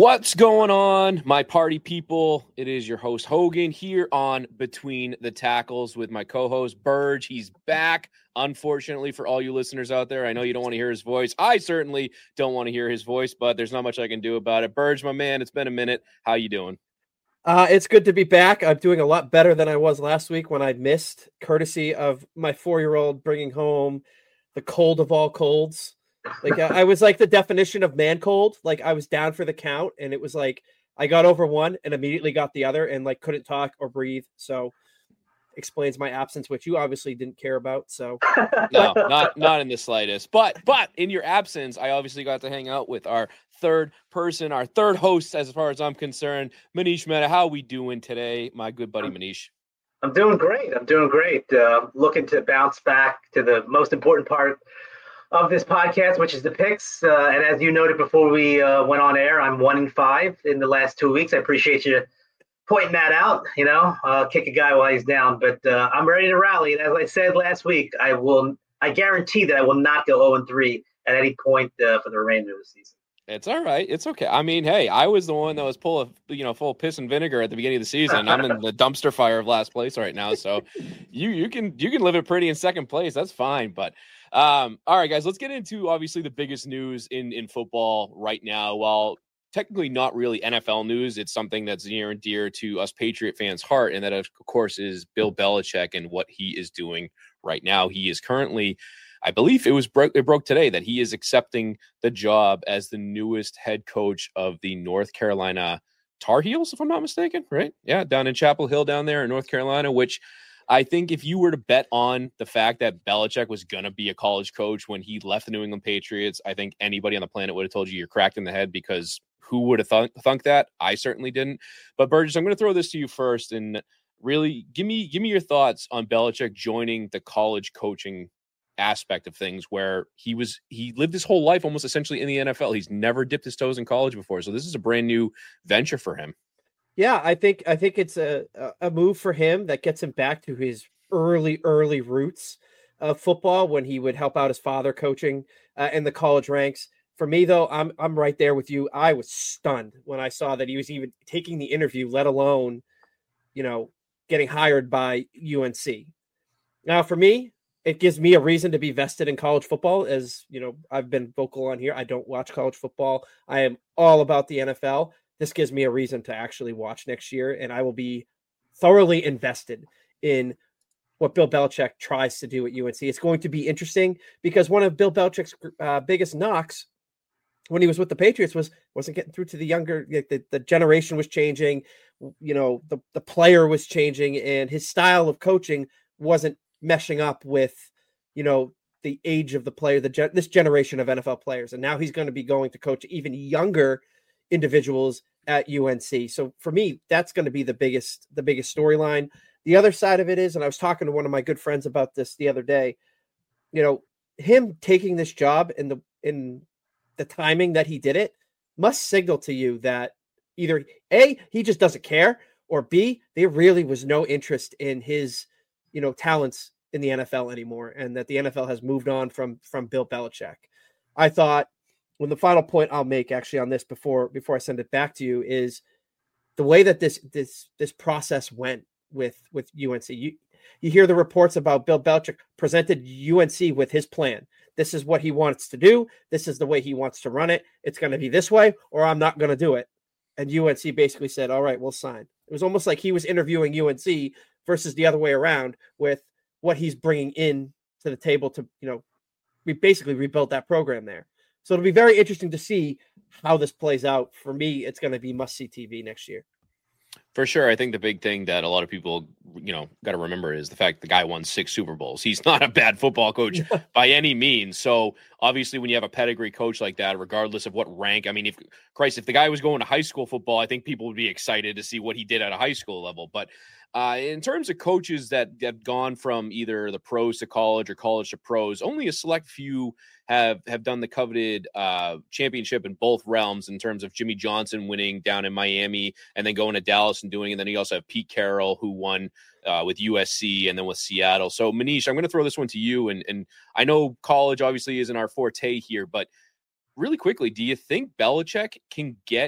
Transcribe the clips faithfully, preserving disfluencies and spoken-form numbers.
What's going on, my party people? It is your host, Hogan, here on Between the Tackles with my co-host, Burge. He's back, unfortunately, for all you listeners out there. I know you don't want to hear his voice. I certainly don't want to hear his voice, but there's not much I can do about it. Burge, my man, it's been a minute. How you doing? Uh, it's good to be back. I'm doing a lot better than I was last week when I missed, courtesy of my four-year-old bringing home the cold of all colds. Like I, I was like the definition of man cold. Like I was down for the count, and it was like I got over one and immediately got the other, and like couldn't talk or breathe. So explains my absence, which you obviously didn't care about. So no, not not in the slightest. But but in your absence, I obviously got to hang out with our third person, our third host, as far as I'm concerned, Manish Mehta. How are we doing today, my good buddy Manish? I'm doing great. I'm doing great. Uh, looking to bounce back to the most important part of this podcast, which is the picks. Uh, and as you noted before we uh, went on air, I'm one in five in the last two weeks. I appreciate you pointing that out. You know, uh, kick a guy while he's down, but uh, I'm ready to rally. And as I said last week, I will. I guarantee that I will not go zero and three at any point uh, for the remainder of the season. It's all right. It's okay. I mean, hey, I was the one that was full of, you know, full of piss and vinegar at the beginning of the season. I'm in the dumpster fire of last place right now. So you you can you can live it pretty in second place. That's fine. But um, all right, guys, let's get into obviously the biggest news in, in football right now. While technically not really N F L news, it's something that's near and dear to us Patriot fans' heart. And that, of course, is Bill Belichick and what he is doing right now. He is currently, I believe it was broke, it broke today that he is accepting the job as the newest head coach of the North Carolina Tar Heels, if I'm not mistaken, right? Yeah, down in Chapel Hill down there in North Carolina, which I think if you were to bet on the fact that Belichick was going to be a college coach when he left the New England Patriots, I think anybody on the planet would have told you you're cracked in the head, because who would have thunk, thunk that? I certainly didn't. But Burgess, I'm going to throw this to you first, and really give me give me your thoughts on Belichick joining the college coaching aspect of things, where he was he lived his whole life almost essentially in the N F L. He's never dipped his toes in college before, so this is a brand new venture for him. Yeah, I think I think it's a a move for him that gets him back to his early early roots of football when he would help out his father coaching uh, in the college ranks. For me, though, I'm I'm right there with you. I was stunned when I saw that he was even taking the interview, let alone, you know, getting hired by U N C. Now, for me, it gives me a reason to be vested in college football. As you know, I've been vocal on here. I don't watch college football. I am all about the N F L. This gives me a reason to actually watch next year, and I will be thoroughly invested in what Bill Belichick tries to do at U N C. It's going to be interesting because one of Bill Belichick's uh, biggest knocks when he was with the Patriots was wasn't getting through to the younger. Like the, the generation was changing, you know, the, the player was changing, and his style of coaching wasn't meshing up with, you know, the age of the player, the gen- this generation of N F L players. And now he's going to be going to coach even younger individuals at U N C. So for me, that's going to be the biggest, the biggest storyline. The other side of it is, and I was talking to one of my good friends about this the other day, you know, him taking this job in the, in the timing that he did it must signal to you that either A, he just doesn't care, or B, there really was no interest in his, you know, talents in the N F L anymore, and that the N F L has moved on from, from Bill Belichick. I thought, when the final point I'll make actually on this before before I send it back to you is the way that this this this process went with with U N C. You you hear the reports about Bill Belichick presented U N C with his plan. This is what he wants to do. This is the way he wants to run it. It's going to be this way, or I'm not going to do it. And U N C basically said, "All right, we'll sign." It was almost like he was interviewing U N C versus the other way around with what he's bringing in to the table to, you know, we basically rebuilt that program there. So it'll be very interesting to see how this plays out. For me, it's going to be must-see T V next year. For sure. I think the big thing that a lot of people, you know, got to remember is the fact the guy won six Super Bowls. He's not a bad football coach by any means. So obviously when you have a pedigree coach like that, regardless of what rank, I mean, if Christ, if the guy was going to high school football, I think people would be excited to see what he did at a high school level. But uh, in terms of coaches that have gone from either the pros to college or college to pros, only a select few have have done the coveted uh, championship in both realms, in terms of Jimmy Johnson winning down in Miami and then going to Dallas and doing it. And then you also have Pete Carroll, who won uh, with U S C and then with Seattle. So Manish, I'm going to throw this one to you. And, and I know college obviously isn't our forte here, but really quickly, do you think Belichick can get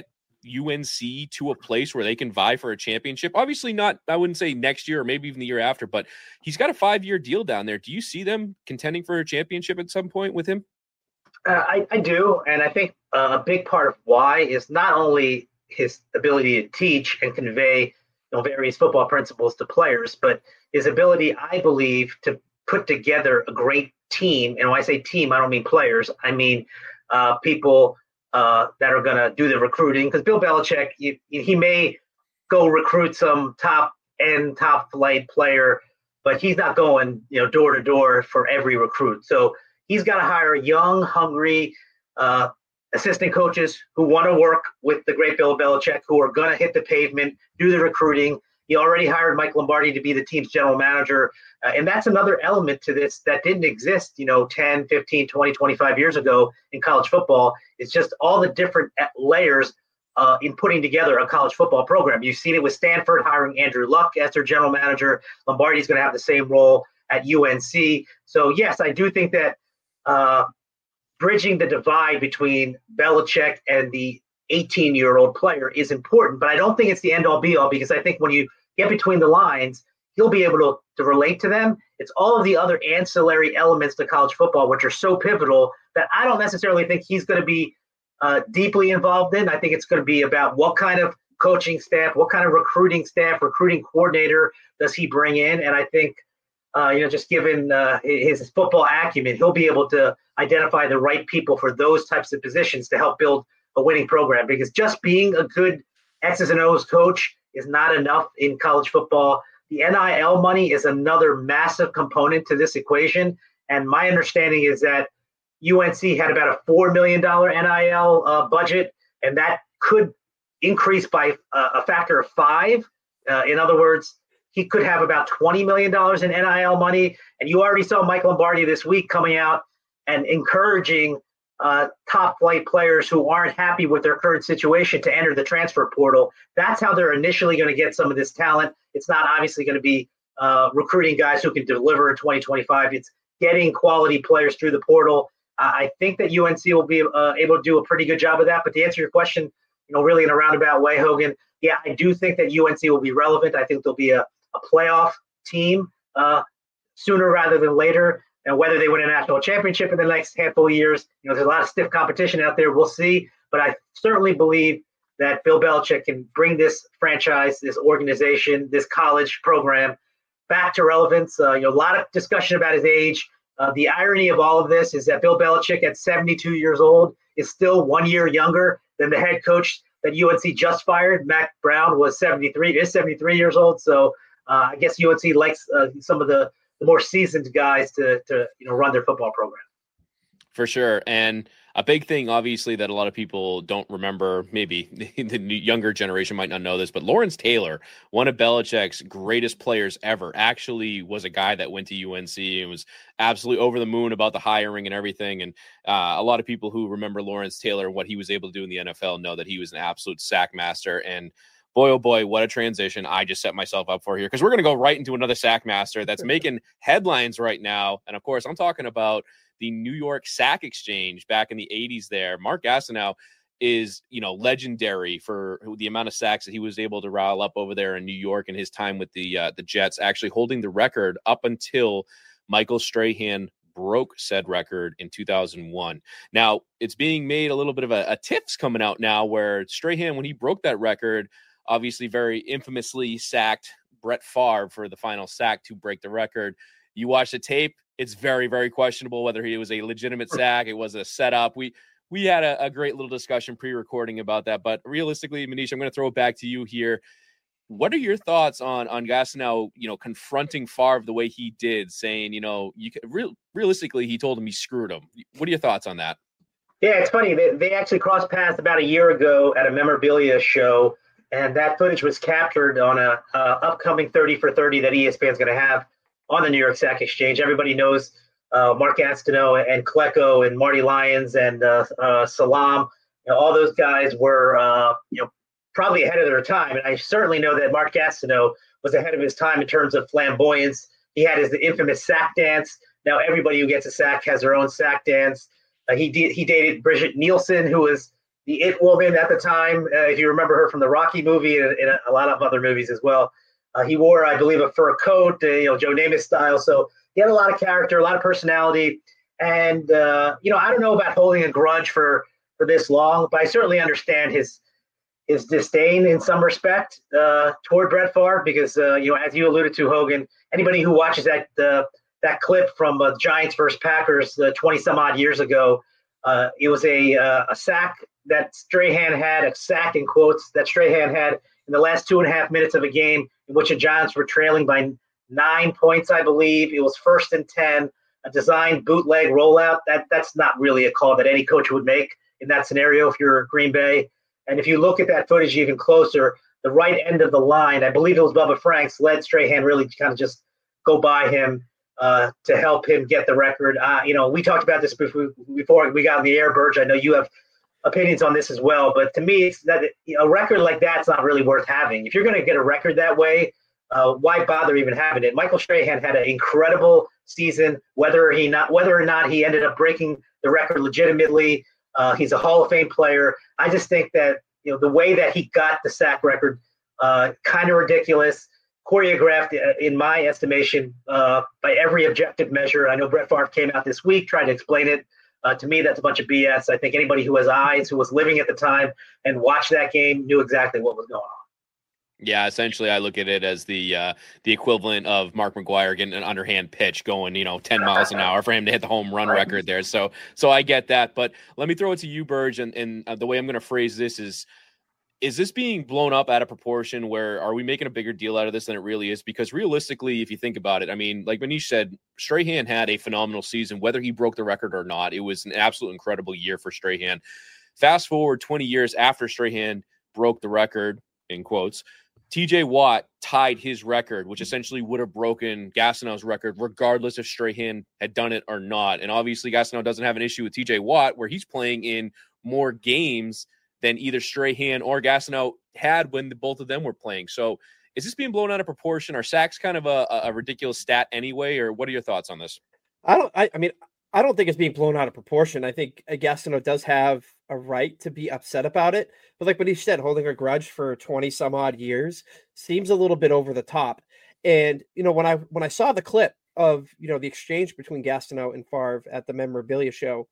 U N C to a place where they can vie for a championship? Obviously not, I wouldn't say next year or maybe even the year after, but he's got a five-year deal down there. Do you see them contending for a championship at some point with him? Uh, I, I do. And I think uh, a big part of why is not only his ability to teach and convey you know, various football principles to players, but his ability, I believe, to put together a great team. And when I say team, I don't mean players. I mean uh, people uh, that are going to do the recruiting. Because Bill Belichick, you, he may go recruit some top-end, top-flight player, but he's not going, you know, door to door for every recruit. So he's got to hire young, hungry uh, assistant coaches who want to work with the great Bill Belichick, who are going to hit the pavement, do the recruiting. He already hired Mike Lombardi to be the team's general manager. Uh, and that's another element to this that didn't exist, you know, ten, fifteen, twenty, twenty-five years ago in college football. It's just all the different layers uh, in putting together a college football program. You've seen it with Stanford hiring Andrew Luck as their general manager. Lombardi's going to have the same role at U N C. So, yes, I do think that uh, bridging the divide between Belichick and the eighteen-year-old player is important, but I don't think it's the end-all be-all, because I think when you get between the lines, he'll be able to, to relate to them. It's all of the other ancillary elements to college football, which are so pivotal, that I don't necessarily think he's going to be uh, deeply involved in. I think it's going to be about what kind of coaching staff, what kind of recruiting staff, recruiting coordinator does he bring in, and I think Uh, you know, just given uh, his football acumen, he'll be able to identify the right people for those types of positions to help build a winning program. Because just being a good X's and O's coach is not enough in college football. The N I L money is another massive component to this equation. And my understanding is that U N C had about a four million dollars N I L uh, budget, and that could increase by uh, a factor of five. Uh, in other words, he could have about twenty million dollars in N I L money. And you already saw Mike Lombardi this week coming out and encouraging uh, top flight players who aren't happy with their current situation to enter the transfer portal. That's how they're initially going to get some of this talent. It's not obviously going to be uh, recruiting guys who can deliver in twenty twenty-five. It's getting quality players through the portal. Uh, I think that U N C will be uh, able to do a pretty good job of that. But to answer your question, you know, really in a roundabout way, Hogan, yeah, I do think that U N C will be relevant. I think there'll be a a playoff team uh, sooner rather than later. And whether they win a national championship in the next handful of years, you know, there's a lot of stiff competition out there. We'll see. But I certainly believe that Bill Belichick can bring this franchise, this organization, this college program back to relevance. Uh, you know, a lot of discussion about his age. Uh, the irony of all of this is that Bill Belichick at seventy-two years old is still one year younger than the head coach that U N C just fired. Mac Brown was seventy-three, is seventy-three years old. So Uh, I guess U N C likes uh, some of the, the more seasoned guys to, to you know run their football program. For sure. And a big thing, obviously, that a lot of people don't remember, maybe the younger generation might not know this, but Lawrence Taylor, one of Belichick's greatest players ever, actually was a guy that went to U N C and was absolutely over the moon about the hiring and everything. And uh, a lot of people who remember Lawrence Taylor, what he was able to do in the N F L, know that he was an absolute sack master. And boy, oh boy, what a transition I just set myself up for here, because we're going to go right into another sack master that's making headlines right now. And of course, I'm talking about the New York Sack Exchange back in the eighties there. Mark Gastineau is, you know, legendary for the amount of sacks that he was able to rile up over there in New York and his time with the uh, the Jets, actually holding the record up until Michael Strahan broke said record in two thousand one. Now, it's being made a little bit of a, a tips coming out now where Strahan, when he broke that record, obviously very infamously sacked Brett Favre for the final sack to break the record. You watch the tape, it's very, very questionable whether it was a legitimate sack, it was a setup. We we had a, a great little discussion pre-recording about that, but realistically, Manish, I'm going to throw it back to you here. What are your thoughts on on Gastineau, you know, confronting Favre the way he did, saying, you know, you could, real, realistically, he told him he screwed him. What are your thoughts on that? Yeah, it's funny. They, they actually crossed paths about a year ago at a memorabilia show. And that footage was captured on a uh, upcoming thirty for thirty that E S P N is going to have on the New York Sack Exchange. Everybody knows uh, Mark Gastineau and Klecko and Marty Lyons and uh, uh, Salam. You know, all those guys were, uh, you know, probably ahead of their time. And I certainly know that Mark Gastineau was ahead of his time in terms of flamboyance. He had his infamous sack dance. Now everybody who gets a sack has their own sack dance. Uh, he de- he dated Bridget Nielsen, who was the It Woman at the time. Uh, if you remember her from the Rocky movie and, and a lot of other movies as well. Uh, he wore, I believe, a fur coat, uh, you know, Joe Namath style. So he had a lot of character, a lot of personality. And, uh, you know, I don't know about holding a grudge for, for this long, but I certainly understand his his disdain in some respect uh, toward Brett Favre because, uh, you know, as you alluded to, Hogan, anybody who watches that uh, that clip from uh, Giants versus Packers uh, twenty some odd years ago, uh, it was a uh, a sack that Strahan had, a sack in quotes that Strahan had in the last two and a half minutes of a game in which the Giants were trailing by nine points, I believe. It was first and ten, a designed bootleg rollout. That that's not really a call that any coach would make in that scenario if you're Green Bay. And if you look at that footage even closer, the right end of the line, I believe it was Bubba Franks, led Strahan really kind of just go by him uh, to help him get the record. Uh, you know, we talked about this before, before we got on the air, Burge. I know you have opinions on this as well, but to me, it's that a record like that's not really worth having. If you're going to get a record that way, uh, why bother even having it? Michael Strahan had an incredible season, whether he not whether or not he ended up breaking the record legitimately. Uh, he's a Hall of Fame player. I just think that, you know, the way that he got the sack record, uh, kind of ridiculous, choreographed, uh, in my estimation, uh, by every objective measure. I know Brett Favre came out this week trying to explain it. Uh, to me, that's a bunch of B S. I think anybody who has eyes, who was living at the time and watched that game, knew exactly what was going on. Yeah, essentially, I look at it as the uh, the equivalent of Mark McGwire getting an underhand pitch going, you know, ten miles an hour for him to hit the home run record there. So, so I get that. But let me throw it to you, Burge, and, and uh, the way I'm going to phrase this is: is this being blown up out of proportion? Where are we making a bigger deal out of this than it really is? Because realistically, if you think about it, I mean, like Manish said, Strahan had a phenomenal season, whether he broke the record or not. It was an absolute incredible year for Strahan. Fast forward twenty years after Strahan broke the record, in quotes, T J Watt tied his record, which essentially would have broken Gastineau's record, regardless if Strahan had done it or not. And obviously, Gastineau doesn't have an issue with T J Watt, where he's playing in more games than either Strahan or Gastineau had when the both of them were playing. So, is this being blown out of proportion? Are sacks kind of a, a ridiculous stat anyway, or what are your thoughts on this? I don't. I, I mean, I don't think it's being blown out of proportion. I think Gastineau does have a right to be upset about it. But like what he said, holding a grudge for twenty some odd years seems a little bit over the top. And, you know, when I when I saw the clip of, you know, the exchange between Gastineau and Favre at the memorabilia show,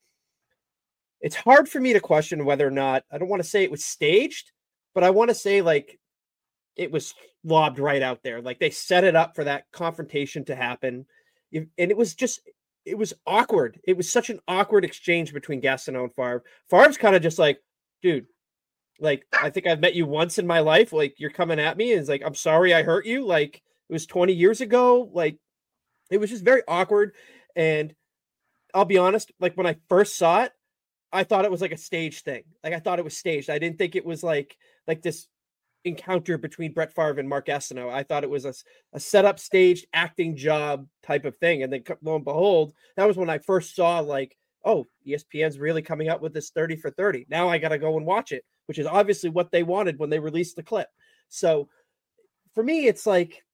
it's hard for me to question whether or not, I don't want to say it was staged, but I want to say like it was lobbed right out there. Like they set it up for that confrontation to happen. And it was just, it was awkward. It was such an awkward exchange between Gastineau and Favre. Favre's kind of just like, dude, like, I think I've met you once in my life. Like, you're coming at me. And it's like, I'm sorry I hurt you. Like, it was twenty years ago. Like, it was just very awkward. And I'll be honest, like, when I first saw it, I thought it was like a stage thing. Like, I thought it was staged. I didn't think it was like, like this encounter between Brett Favre and Mark Gastineau. I thought it was a, a setup, staged acting job type of thing. And then lo and behold, that was when I first saw like, oh, E S P N's really coming out with this thirty for thirty. Now I got to go and watch it, which is obviously what they wanted when they released the clip. So for me, it's like,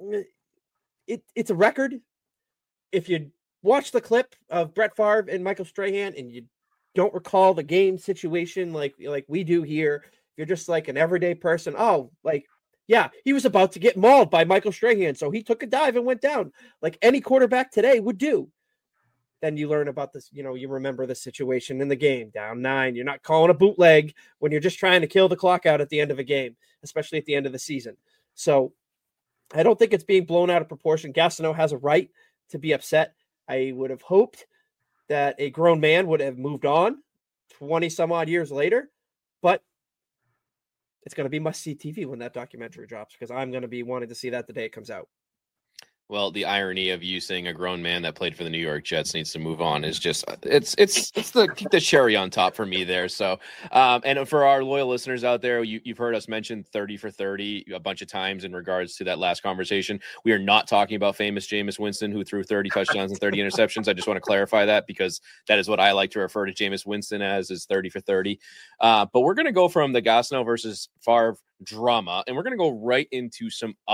it, it's a record. If you watch the clip of Brett Favre and Michael Strahan and you don't recall the game situation like, like we do here, you're just like an everyday person. Oh, like, yeah, he was about to get mauled by Michael Strahan, so he took a dive and went down like any quarterback today would do. Then you learn about this, you know, you remember the situation in the game, down nine. You're not calling a bootleg when you're just trying to kill the clock out at the end of a game, especially at the end of the season. So I don't think it's being blown out of proportion. Gastineau has a right to be upset. I would have hoped that a grown man would have moved on twenty some odd years later, but it's going to be must-see T V when that documentary drops because I'm going to be wanting to see that the day it comes out. Well, the irony of you saying a grown man that played for the New York Jets needs to move on is just it's it's it's the the cherry on top for me there. So, um, and for our loyal listeners out there, you, you've heard us mention thirty for thirty a bunch of times in regards to that last conversation. We are not talking about famous Jameis Winston who threw thirty touchdowns and thirty interceptions. I just want to clarify that because that is what I like to refer to Jameis Winston as is thirty for thirty. Uh, but we're going to go from the Gastineau versus Favre drama, and we're going to go right into some other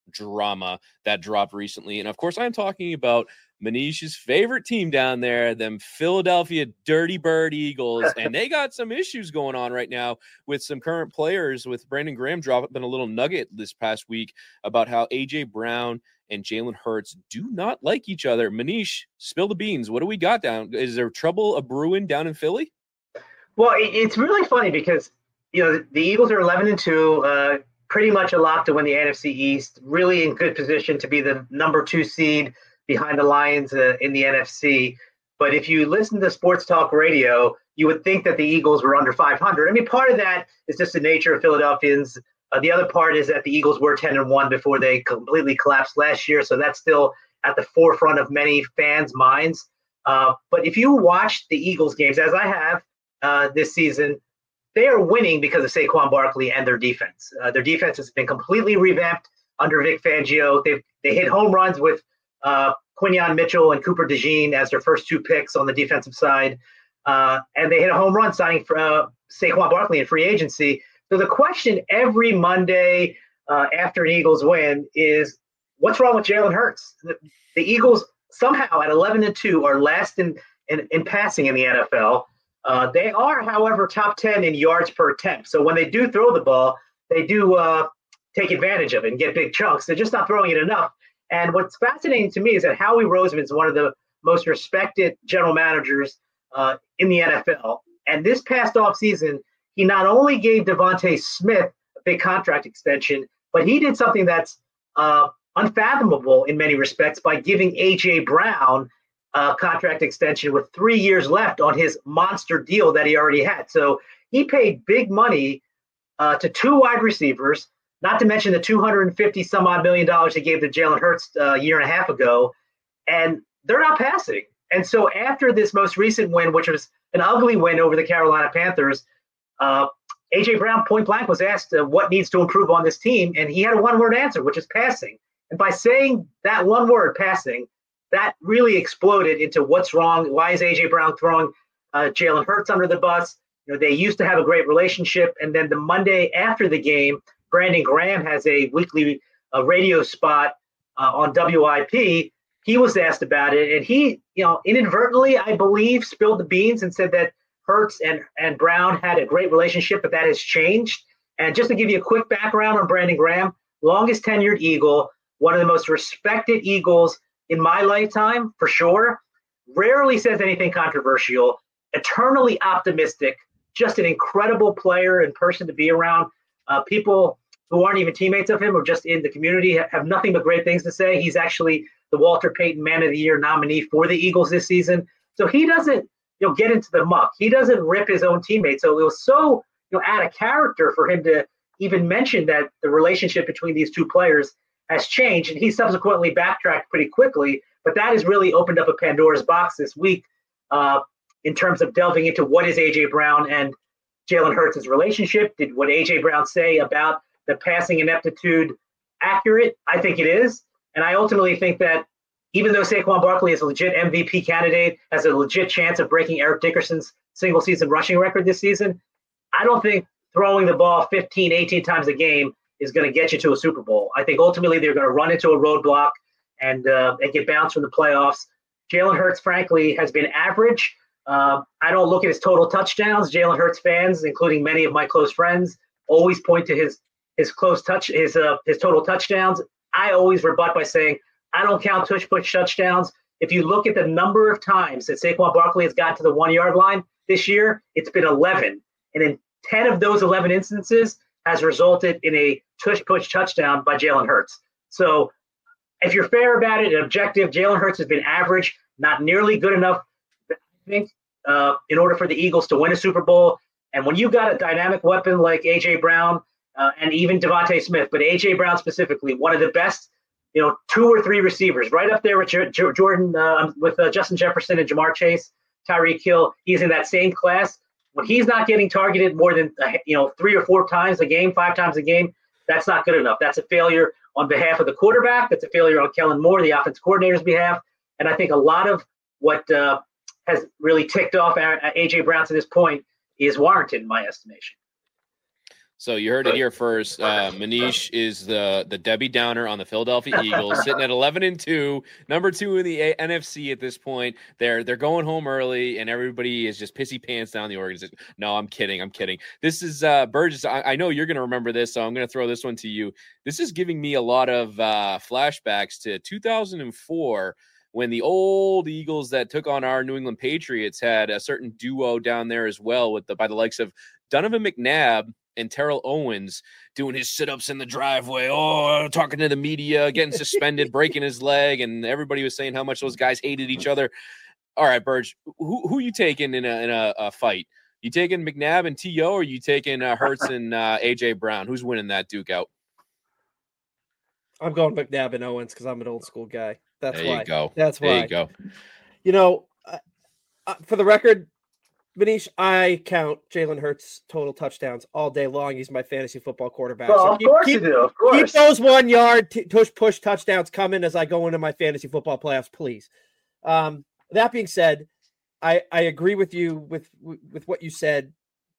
drama that dropped recently. And of course, I'm talking about Manish's favorite team down there, them Philadelphia Dirty Bird Eagles. And they got some issues going on right now with some current players, with Brandon Graham dropping a little nugget this past week about how A J Brown and Jalen Hurts do not like each other. Manish, spill the beans. What do we got down? Is there trouble a brewing down in Philly? Well, it's really funny because, you know, the Eagles are eleven and two, uh, pretty much a lock to win the N F C East, really in good position to be the number two seed behind the Lions uh, in the N F C. But if you listen to sports talk radio, you would think that the Eagles were under five hundred. I mean, part of that is just the nature of Philadelphians. Uh, the other part is that the Eagles were ten and one before they completely collapsed last year. So that's still at the forefront of many fans' minds. Uh, but if you watch the Eagles games, as I have uh, this season, they are winning because of Saquon Barkley and their defense. Uh, their defense has been completely revamped under Vic Fangio. They they hit home runs with uh, Quinyon Mitchell and Cooper DeJean as their first two picks on the defensive side. Uh, and they hit a home run signing for uh, Saquon Barkley in free agency. So the question every Monday uh, after an Eagles win is, what's wrong with Jalen Hurts? The, the Eagles somehow at eleven and two are last in, in, in passing in the N F L. Uh, they are, however, top ten in yards per attempt. So when they do throw the ball, they do uh, take advantage of it and get big chunks. They're just not throwing it enough. And what's fascinating to me is that Howie Roseman is one of the most respected general managers uh, in the N F L. And this past offseason, he not only gave Devontae Smith a big contract extension, but he did something that's uh, unfathomable in many respects by giving A J Brown a contract extension with three years left on his monster deal that he already had. So he paid big money uh, to two wide receivers, not to mention the two hundred fifty some odd million dollars he gave to Jalen Hurts uh, a year and a half ago, and they're not passing. And so after this most recent win, which was an ugly win over the Carolina Panthers, uh, A J Brown point blank was asked uh, what needs to improve on this team, and he had a one-word answer, which is passing. And by saying that one word, passing, that really exploded into what's wrong. Why is A J Brown throwing uh, Jalen Hurts under the bus? You know, they used to have a great relationship. And then the Monday after the game, Brandon Graham has a weekly uh, radio spot uh, on W I P. He was asked about it, and he, you know, inadvertently, I believe, spilled the beans and said that Hurts and, and Brown had a great relationship, but that has changed. And just to give you a quick background on Brandon Graham, longest tenured Eagle, one of the most respected Eagles in my lifetime, for sure. Rarely says anything controversial, eternally optimistic, just an incredible player and person to be around. Uh, people who aren't even teammates of him or just in the community have nothing but great things to say. He's actually the Walter Payton Man of the Year nominee for the Eagles this season. So he doesn't, you know, get into the muck. He doesn't rip his own teammates. So it was so, you know, out of character for him to even mention that the relationship between these two players has changed, and he subsequently backtracked pretty quickly. But that has really opened up a Pandora's box this week uh, in terms of delving into what is A J Brown and Jalen Hurts' relationship. Did what A J Brown say about the passing ineptitude accurate? I think it is. And I ultimately think that even though Saquon Barkley is a legit M V P candidate, has a legit chance of breaking Eric Dickerson's single-season rushing record this season, I don't think throwing the ball fifteen, eighteen times a game is going to get you to a Super Bowl. I think ultimately they're going to run into a roadblock and, uh, and get bounced from the playoffs. Jalen Hurts, frankly, has been average. Uh, I don't look at his total touchdowns. Jalen Hurts fans, including many of my close friends, always point to his his close touch, his uh, his total touchdowns. I always rebut by saying I don't count tush push touchdowns. If you look at the number of times that Saquon Barkley has got to the one yard line this year, it's been eleven, and in ten of those eleven instances has resulted in a tush push touchdown by Jalen Hurts. So if you're fair about it and objective, Jalen Hurts has been average, not nearly good enough, I think, uh, in order for the Eagles to win a Super Bowl. And when you've got a dynamic weapon like A J Brown uh, and even Devontae Smith, but A J Brown specifically, one of the best, you know, two or three receivers, right up there with J- J- Jordan, uh, with uh, Justin Jefferson and Jamar Chase, Tyreek Hill. He's in that same class. When he's not getting targeted more than, you know, three or four times a game, five times a game, that's not good enough. That's a failure on behalf of the quarterback. That's a failure on Kellen Moore, the offense coordinator's behalf. And I think a lot of what uh, has really ticked off A J Brown to this point is warranted in my estimation. So you heard it here first. Uh, Manish is the the Debbie Downer on the Philadelphia Eagles, sitting at eleven and two, number two in the A- N F C at this point. They're they're going home early, and everybody is just pissy pants down the organization. No, I'm kidding. I'm kidding. This is uh, Burgess. I, I know you're going to remember this, so I'm going to throw this one to you. This is giving me a lot of uh, flashbacks to two thousand four. When the old Eagles that took on our New England Patriots had a certain duo down there as well, with the by the likes of Donovan McNabb and Terrell Owens doing his sit-ups in the driveway, oh, talking to the media, getting suspended, breaking his leg, and everybody was saying how much those guys hated each other. All right, Burge, who who you taking in a in a, a fight? You taking McNabb and T O, or you taking uh, Hurts and uh, A J Brown? Who's winning that duke out? I'm going McNabb and Owens because I'm an old school guy. That's there why. You go. That's why. There you go. You know, uh, uh, for the record, Manish, I count Jalen Hurts total touchdowns all day long. He's my fantasy football quarterback. Well, so of keep, course keep, you do. Of course. Keep those one yard t- push push touchdowns coming as I go into my fantasy football playoffs, please. Um, that being said, I I agree with you with with what you said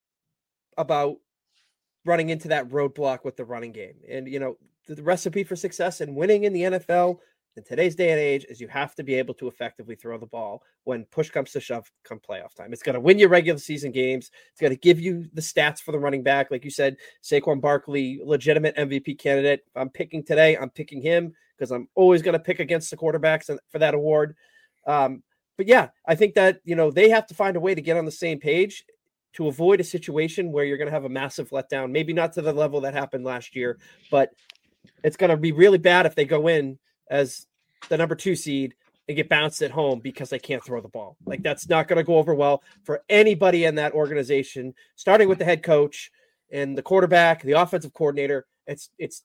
about running into that roadblock with the running game, and you know the, the recipe for success and winning in the N F L. In today's day and age, is you have to be able to effectively throw the ball when push comes to shove come playoff time. It's going to win your regular season games. It's going to give you the stats for the running back. Like you said, Saquon Barkley, legitimate M V P candidate. If I'm picking today, I'm picking him because I'm always going to pick against the quarterbacks for that award. Um, but yeah, I think that, you know, they have to find a way to get on the same page to avoid a situation where you're going to have a massive letdown, maybe not to the level that happened last year, but it's going to be really bad if they go in as the number two seed and get bounced at home because they can't throw the ball. Like that's not going to go over well for anybody in that organization, starting with the head coach and the quarterback, the offensive coordinator. It's, it's,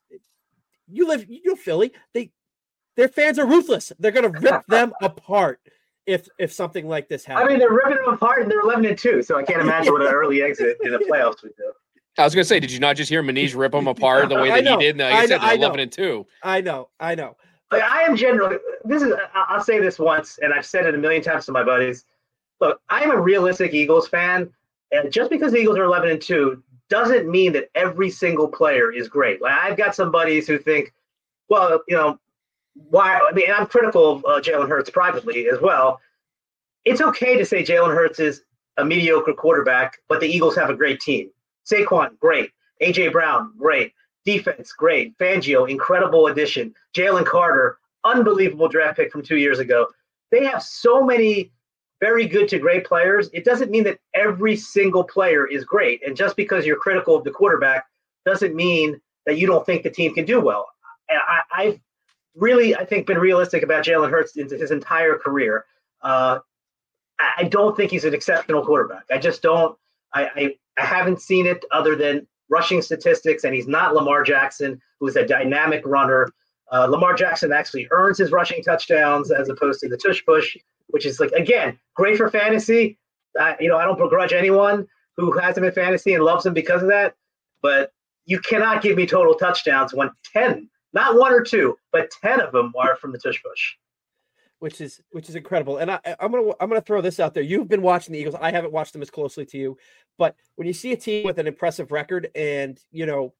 you live, you know, Philly, they, their fans are ruthless. They're going to rip them apart if, if something like this happens. I mean, they're ripping them apart and they're eleven and two. So I can't imagine what an early exit in the playoffs would do. I was going to say, did you not just hear Manish rip them apart the way that he did? No, I said they're eleven and two. I know. I know. Like, I am generally, this is, I'll say this once, and I've said it a million times to my buddies. Look, I am a realistic Eagles fan, and just because the Eagles are eleven and two doesn't mean that every single player is great. Like, I've got some buddies who think, well, you know, why, I mean, I'm critical of uh, Jalen Hurts privately as well. It's okay to say Jalen Hurts is a mediocre quarterback, but the Eagles have a great team. Saquon, great. A J Brown, great. Defense, great. Fangio, incredible addition. Jalen Carter, unbelievable draft pick from two years ago. They have so many very good to great players. It doesn't mean that every single player is great. And just because you're critical of the quarterback doesn't mean that you don't think the team can do well. I, I've really, I think, been realistic about Jalen Hurts into his entire career. Uh, I don't think he's an exceptional quarterback. I just don't. I, I, I haven't seen it other than rushing statistics, and he's not Lamar Jackson, who's a dynamic runner. Uh, Lamar Jackson actually earns his rushing touchdowns as opposed to the tush push, which is, like, again, great for fantasy. Uh, you know, I don't begrudge anyone who has him in fantasy and loves him because of that. But you cannot give me total touchdowns when ten, not one or two, but ten of them are from the tush push. Which is which is incredible, and I, I'm gonna I'm gonna throw this out there. You've been watching the Eagles. I haven't watched them as closely to you, but when you see a team with an impressive record, and you know,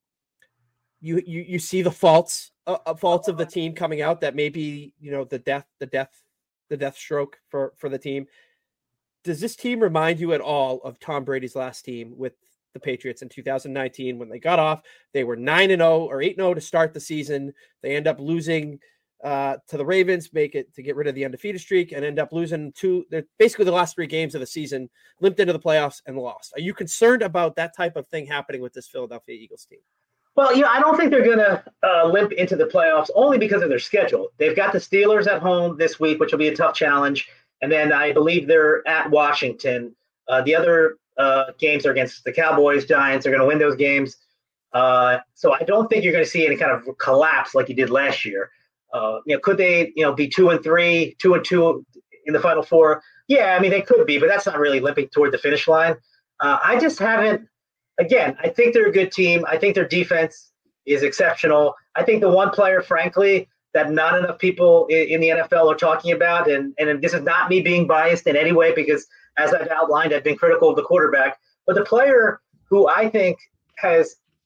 you you you see the faults uh, faults of the team coming out, that may be, you know, the death the death the death stroke for for the team. Does this team remind you at all of Tom Brady's last team with the Patriots in two thousand nineteen when they got off? They were nine and zero or eight and zero to start the season. They end up losing uh to the Ravens, make it to get rid of the undefeated streak, and end up losing two they're basically the last three games of the season, limped into the playoffs and lost. Are you concerned about that type of thing happening with this Philadelphia Eagles team? Well, you know, I don't think they're going to uh, limp into the playoffs only because of their schedule. They've got the Steelers at home this week, which will be a tough challenge, and then I believe they're at Washington. Uh, the other uh, games are against the Cowboys, Giants. They're going to win those games. Uh, so I don't think you're going to see any kind of collapse like you did last year. Uh, you know, could they, you know, be two and three, two and two in the Final Four? Yeah, I mean, they could be, but that's not really limping toward the finish line. Uh, I just haven't. Again, I think they're a good team. I think their defense is exceptional. I think the one player, frankly, that not enough people in, in the N F L are talking about, and and this is not me being biased in any way, because as I've outlined, I've been critical of the quarterback, but the player who I think has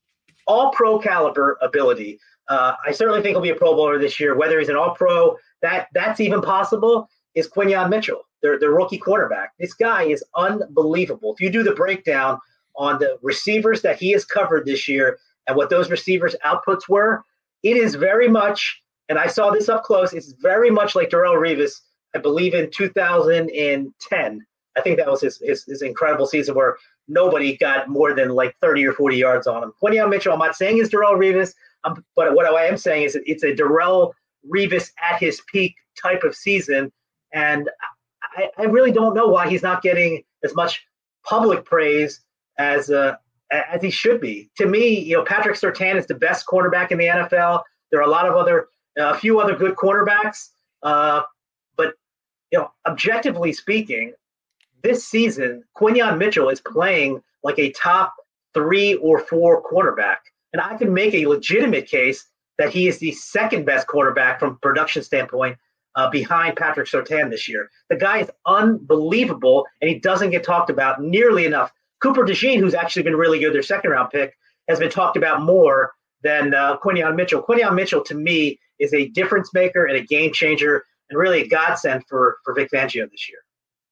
all pro caliber ability. Uh, I certainly think he'll be a Pro Bowler this year. Whether he's an all pro, that that's even possible, is Quinyon Mitchell, their, their rookie quarterback. This guy is unbelievable. If you do the breakdown on the receivers that he has covered this year and what those receivers' outputs were, it is very much, and I saw this up close, it's very much like Darrelle Revis, I believe in two thousand ten. I think that was his, his, his incredible season where nobody got more than like thirty or forty yards on him. Quinyon Mitchell, I'm not saying it's Darrelle Revis, um, but what I am saying is it's a Darrelle Revis at his peak type of season. And I, I really don't know why he's not getting as much public praise as uh, as he should be. To me, you know, Patrick Surtain is the best cornerback in the N F L. There are a lot of other, uh, a few other good cornerbacks, uh, but you know, objectively speaking, this season Quinyon Mitchell is playing like a top three or four cornerback, and I can make a legitimate case that he is the second best quarterback from a production standpoint uh, behind Patrick Surtain this year. The guy is unbelievable, and he doesn't get talked about nearly enough. Cooper DeJean, who's actually been really good, their second-round pick, has been talked about more than uh, Quinyon Mitchell. Quinyon Mitchell, to me, is a difference maker and a game changer and really a godsend for, for Vic Fangio this year.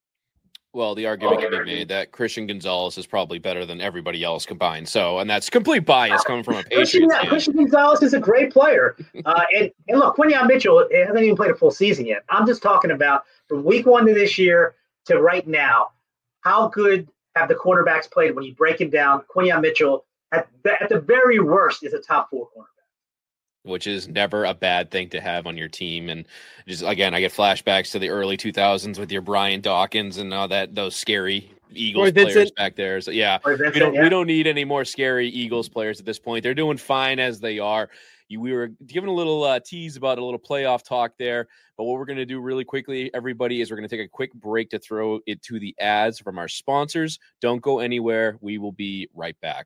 Well, the argument can be made that Christian Gonzalez is probably better than everybody else combined. So, and that's complete bias coming from a Patriots Christian, fan. Christian Gonzalez is a great player. Uh, and, and look, Quinyon Mitchell hasn't even played a full season yet. I'm just talking about from week one to this year to right now, how good have the quarterbacks played when you break him down? Quinyon Mitchell, at the, at the very worst, is a top four cornerback. Which is never a bad thing to have on your team. And just, again, I get flashbacks to the early two thousands with your Brian Dawkins and all that, those scary Eagles Roy players Vincent. back there. So yeah, Vincent, we don't, yeah. we don't need any more scary Eagles players at this point. They're doing fine as they are. You, we were giving a little uh, tease about a little playoff talk there, but what we're going to do really quickly, everybody, is we're going to take a quick break to throw it to the ads from our sponsors. Don't go anywhere. We will be right back.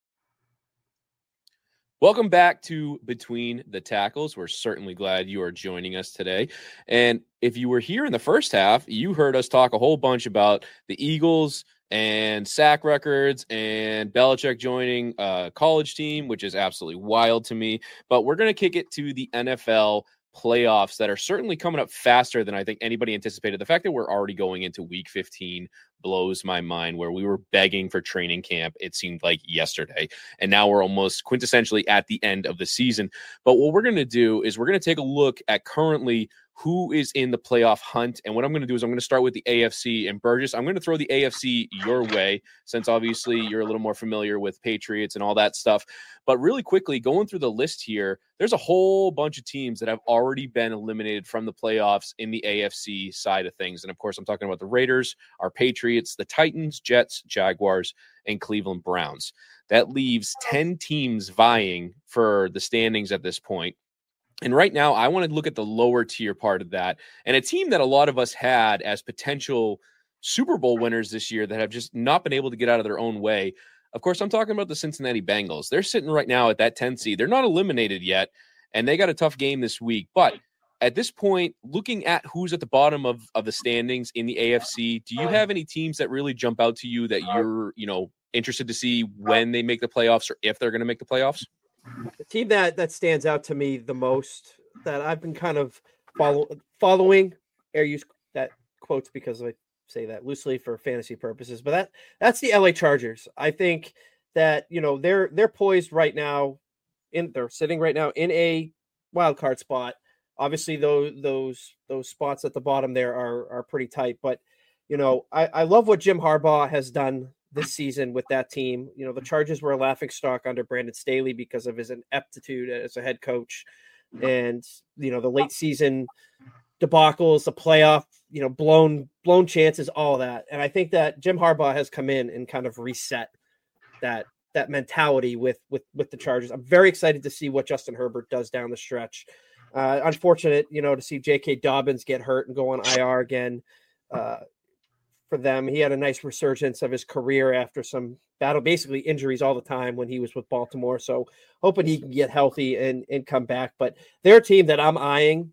Welcome back to Between the Tackles. We're certainly glad you are joining us today. And if you were here in the first half, you heard us talk a whole bunch about the Eagles and sack records and Belichick joining a college team, which is absolutely wild to me. But we're going to kick it to the N F L playoffs that are certainly coming up faster than I think anybody anticipated. The fact that we're already going into week fifteen blows my mind, where we were begging for training camp, it seemed like yesterday, and now we're almost quintessentially at the end of the season. But what we're going to do is we're going to take a look at currently who is in the playoff hunt. And what I'm going to do is I'm going to start with the A F C. And Burgess, I'm going to throw the A F C your way, since obviously you're a little more familiar with Patriots and all that stuff. But really quickly, going through the list here, there's a whole bunch of teams that have already been eliminated from the playoffs in the A F C side of things. And of course, I'm talking about the Raiders, our Patriots, the Titans, Jets, Jaguars, and Cleveland Browns. That leaves ten teams vying for the standings at this point. And right now, I want to look at the lower tier part of that, and a team that a lot of us had as potential Super Bowl winners this year that have just not been able to get out of their own way. Of course, I'm talking about the Cincinnati Bengals. They're sitting right now at that ten seed. They're not eliminated yet, and they got a tough game this week. But at this point, looking at who's at the bottom of, of the standings in the A F C, do you have any teams that really jump out to you that you're, you know, interested to see when they make the playoffs or if they're going to make the playoffs? The team that that stands out to me the most, that I've been kind of follow, following, air use that quotes because I say that loosely for fantasy purposes, but that that's the L A Chargers. I think that, you know, they're they're poised right now in they're sitting right now in a wild card spot. Obviously, those those those spots at the bottom there are are pretty tight, but you know, I, I love what Jim Harbaugh has done this season with that team. You know, the Chargers were a laughingstock under Brandon Staley because of his ineptitude as a head coach, and you know, the late season debacles, the playoff, you know, blown blown chances, all that. And I think that Jim Harbaugh has come in and kind of reset that that mentality with with with the Chargers. I'm very excited to see what Justin Herbert does down the stretch. Uh, unfortunate, you know, to see J K. Dobbins get hurt and go on I R again. Uh, for them, he had a nice resurgence of his career after some battle, basically injuries all the time when he was with Baltimore. So hoping he can get healthy and, and come back. But they're a team that I'm eyeing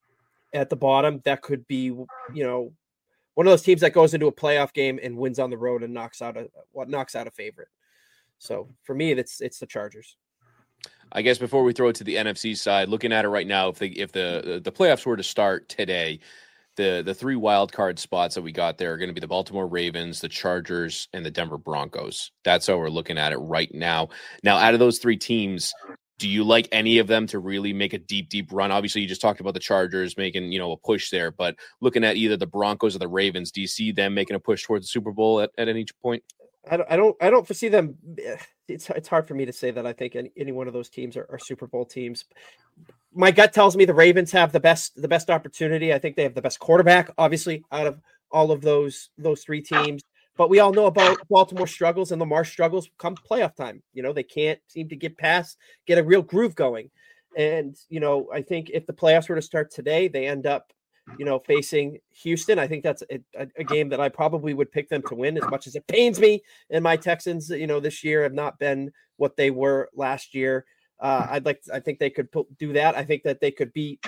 at the bottom. That could be, you know, one of those teams that goes into a playoff game and wins on the road and knocks out a what knocks out a favorite. So for me, it's it's the Chargers. I guess before we throw it to the N F C side, looking at it right now, if the if the the playoffs were to start today, the the three wild card spots that we got there are going to be the Baltimore Ravens, the Chargers, and the Denver Broncos. That's how we're looking at it right now. Now, out of those three teams, do you like any of them to really make a deep, deep run? Obviously, you just talked about the Chargers making, you know, a push there, but looking at either the Broncos or the Ravens, do you see them making a push towards the Super Bowl at, at any point? I don't, I don't, I don't foresee them. It's it's hard for me to say that I think any, any one of those teams are, are Super Bowl teams. My gut tells me the Ravens have the best, the best opportunity. I think they have the best quarterback, obviously, out of all of those, those three teams. But we all know about Baltimore struggles and Lamar struggles come playoff time. You know, they can't seem to get past, get a real groove going. And, you know, I think if the playoffs were to start today, they end up, you know, facing Houston. I think that's a, a, a game that I probably would pick them to win, as much as it pains me. And my Texans, you know, this year have not been what they were last year. Uh, I'd like, I think they could put, do that. I think that they could beat,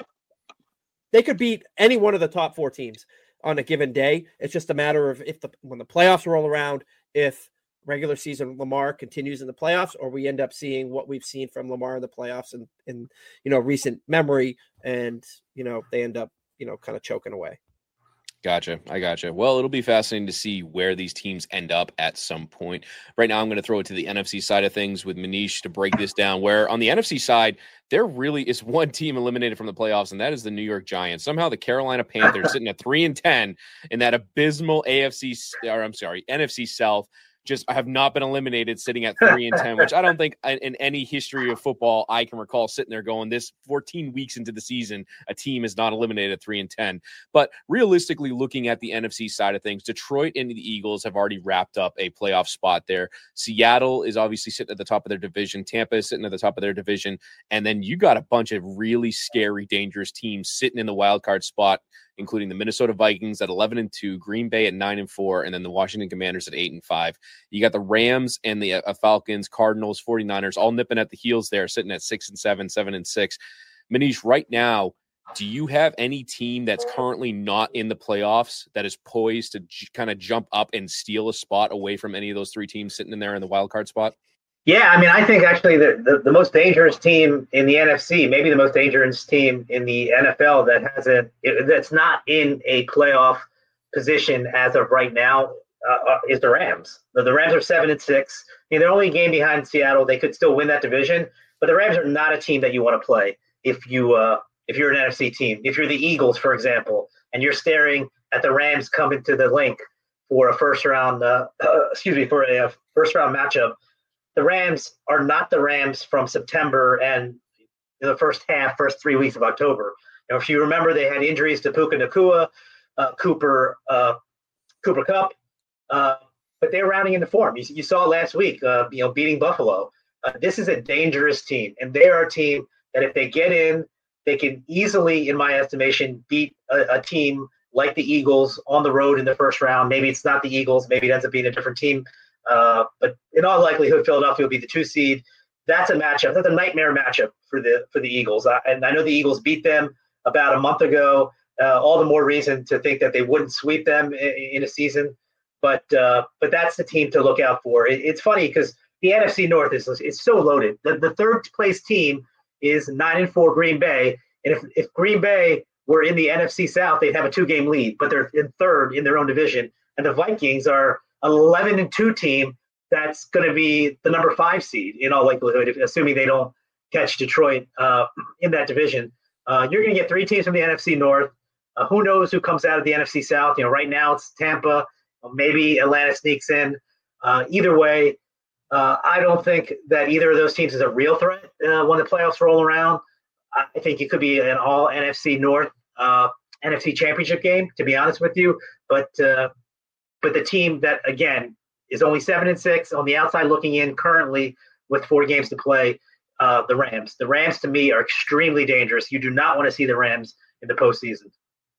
they could beat any one of the top four teams on a given day. It's just a matter of if the, when the playoffs roll around, if regular season Lamar continues in the playoffs, or we end up seeing what we've seen from Lamar in the playoffs in, in, you know, recent memory. And, you know, they end up, you know, kind of choking away. Gotcha. I gotcha. Well, it'll be fascinating to see where these teams end up at some point. Right now, I'm going to throw it to the N F C side of things with Manish to break this down, where on the N F C side, there really is one team eliminated from the playoffs, and that is the New York Giants. Somehow the Carolina Panthers sitting at three and ten in that abysmal A F C, or I'm sorry, N F C South, just have not been eliminated, sitting at three and ten, which I don't think in any history of football I can recall sitting there going, this fourteen weeks into the season, a team is not eliminated at three and ten. But realistically, looking at the N F C side of things, Detroit and the Eagles have already wrapped up a playoff spot there. Seattle is obviously sitting at the top of their division. Tampa is sitting at the top of their division. And then you got a bunch of really scary, dangerous teams sitting in the wild card spot, including the Minnesota Vikings at eleven and two, Green Bay at nine and four, and then the Washington Commanders at eight and five. You got the Rams and the uh, Falcons, Cardinals, 49ers, all nipping at the heels there, sitting at six and seven, seven and six. Manish, right now, do you have any team that's currently not in the playoffs that is poised to j- kind of jump up and steal a spot away from any of those three teams sitting in there in the wild card spot? Yeah, I mean, I think actually the, the, the most dangerous team in the N F C, maybe the most dangerous team in the N F L that hasn't, that's not in a playoff position as of right now, uh, is the Rams. The, the Rams are seven and six. I mean, they're only a game behind Seattle. They could still win that division, but the Rams are not a team that you want to play if you uh, if you're an N F C team. If you're the Eagles, for example, and you're staring at the Rams coming to the link for a first round, uh, uh, excuse me, for a, a first round matchup. The Rams are not the Rams from September and the first half, first three weeks of October. You know, if you remember, they had injuries to Puka Nacua, uh, Cooper, uh, Cooper Kupp, uh, but they're rounding into form. You, you saw last week, uh, you know, beating Buffalo. Uh, this is a dangerous team, and they are a team that if they get in, they can easily, in my estimation, beat a, a team like the Eagles on the road in the first round. Maybe it's not the Eagles. Maybe it ends up being a different team. Uh, but in all likelihood, Philadelphia will be the two seed. That's a matchup. That's a nightmare matchup for the for the Eagles. I, and I know the Eagles beat them about a month ago. Uh, all the more reason to think that they wouldn't sweep them in, in a season. But uh, but that's the team to look out for. It, it's funny because the N F C North is is so loaded. The, the third place team is nine and four Green Bay, and if if Green Bay were in the N F C South, they'd have a two game lead. But they're in third in their own division, and the Vikings are eleven and two team that's going to be the number five seed in all likelihood, if, assuming they don't catch Detroit uh, in that division. Uh, you're going to get three teams from the N F C North. Uh, who knows who comes out of the N F C South? You know, right now it's Tampa. Maybe Atlanta sneaks in. Uh, either way, uh, I don't think that either of those teams is a real threat uh, when the playoffs roll around. I think it could be an all N F C North, uh, N F C Championship game, to be honest with you. But uh, But the team that, again, is only seven and six on the outside looking in currently with four games to play, uh, the Rams. The Rams, to me, are extremely dangerous. You do not want to see the Rams in the postseason.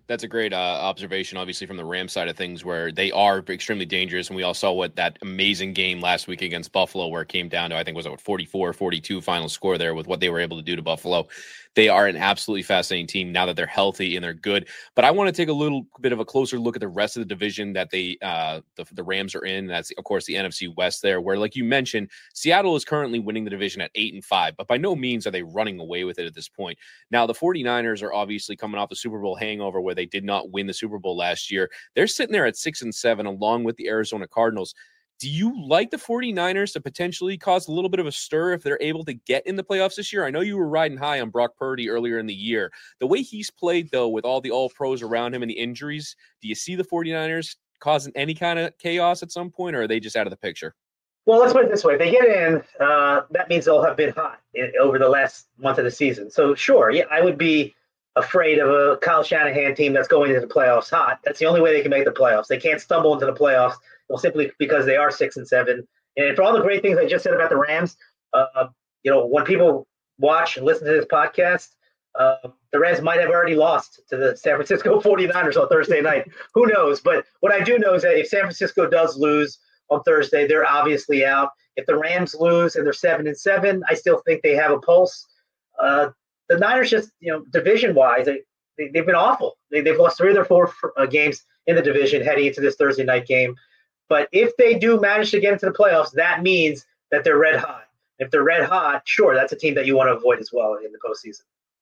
That's a great uh, observation, obviously, from the Rams side of things, where they are extremely dangerous. And we all saw what that amazing game last week against Buffalo, where it came down to, I think, was it what, forty-four forty-two final score there with what they were able to do to Buffalo. They are an absolutely fascinating team now that they're healthy and they're good. But I want to take a little bit of a closer look at the rest of the division that they uh, the, the Rams are in. That's, of course, the N F C West there, where, like you mentioned, Seattle is currently winning the division at eight and five, but by no means are they running away with it at this point. Now, the 49ers are obviously coming off the Super Bowl hangover where they did not win the Super Bowl last year. They're sitting there at six and seven, along with the Arizona Cardinals. Do you like the 49ers to potentially cause a little bit of a stir if they're able to get in the playoffs this year? I know you were riding high on Brock Purdy earlier in the year. The way he's played, though, with all the all-pros around him and the injuries, do you see the 49ers causing any kind of chaos at some point, or are they just out of the picture? Well, let's put it this way. If they get in, uh, that means they'll have been hot in, over the last month of the season. So, sure, yeah, I would be afraid of a Kyle Shanahan team that's going into the playoffs hot. That's the only way they can make the playoffs. They can't stumble into the playoffs. Well, simply because they are six and seven. And for all the great things I just said about the Rams, uh, you know, when people watch and listen to this podcast, uh, the Rams might have already lost to the San Francisco 49ers on Thursday night. Who knows? But what I do know is that if San Francisco does lose on Thursday, they're obviously out. If the Rams lose and they're seven and seven, I still think they have a pulse. Uh, the Niners just, you know, division-wise, they, they, they've been awful. They, they've lost three of their four uh, games in the division heading into this Thursday night game. But if they do manage to get into the playoffs, that means that they're red hot. If they're red hot, sure, that's a team that you want to avoid as well in the postseason.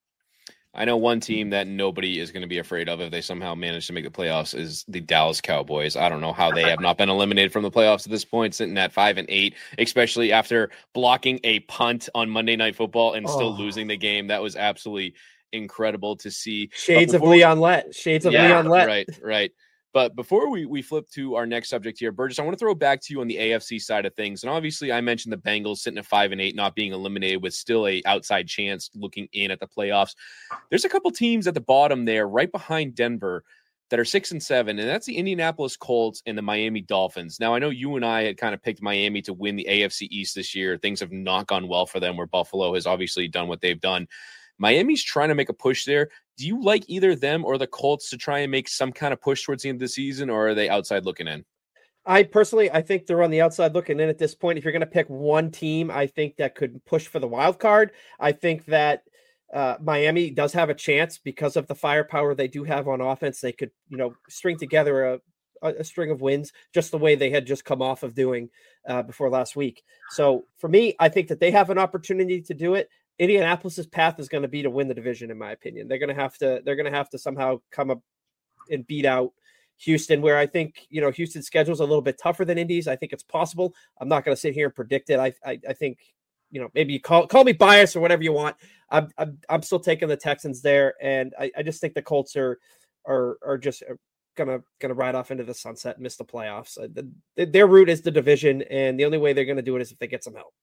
I know one team that nobody is going to be afraid of if they somehow manage to make the playoffs is the Dallas Cowboys. I don't know how they have not been eliminated from the playoffs at this point, sitting at five and eight, especially after blocking a punt on Monday Night Football and still oh. losing the game. That was absolutely incredible to see. Shades of Leon Lett. Shades of yeah, Leon Lett. Right, right. But before we, we flip to our next subject here, Burgess, I want to throw it back to you on the A F C side of things. And obviously, I mentioned the Bengals sitting at five and eight, not being eliminated with still a outside chance looking in at the playoffs. There's a couple teams at the bottom there, right behind Denver, that are six and seven, and that's the Indianapolis Colts and the Miami Dolphins. Now, I know you and I had kind of picked Miami to win the A F C East this year. Things have not gone well for them, where Buffalo has obviously done what they've done. Miami's trying to make a push there. Do you like either them or the Colts to try and make some kind of push towards the end of the season, or are they outside looking in? I personally, I think they're on the outside looking in at this point. If you're going to pick one team, I think that could push for the wild card. I think that uh, Miami does have a chance because of the firepower they do have on offense. They could, you know, string together a, a string of wins just the way they had just come off of doing uh, before last week. So for me, I think that they have an opportunity to do it. Indianapolis's path is going to be to win the division, in my opinion. They're going to have to, they're going to have to somehow come up and beat out Houston, where I think, you know, Houston's schedule is a little bit tougher than Indy's. I think it's possible. I'm not going to sit here and predict it. I, I, I think, you know, maybe you call, call me biased or whatever you want. I'm, I'm, I'm still taking the Texans there. And I, I just think the Colts are, are, are just gonna, gonna ride off into the sunset and miss the playoffs. Uh, the, their route is the division. And the only way they're going to do it is if they get some help.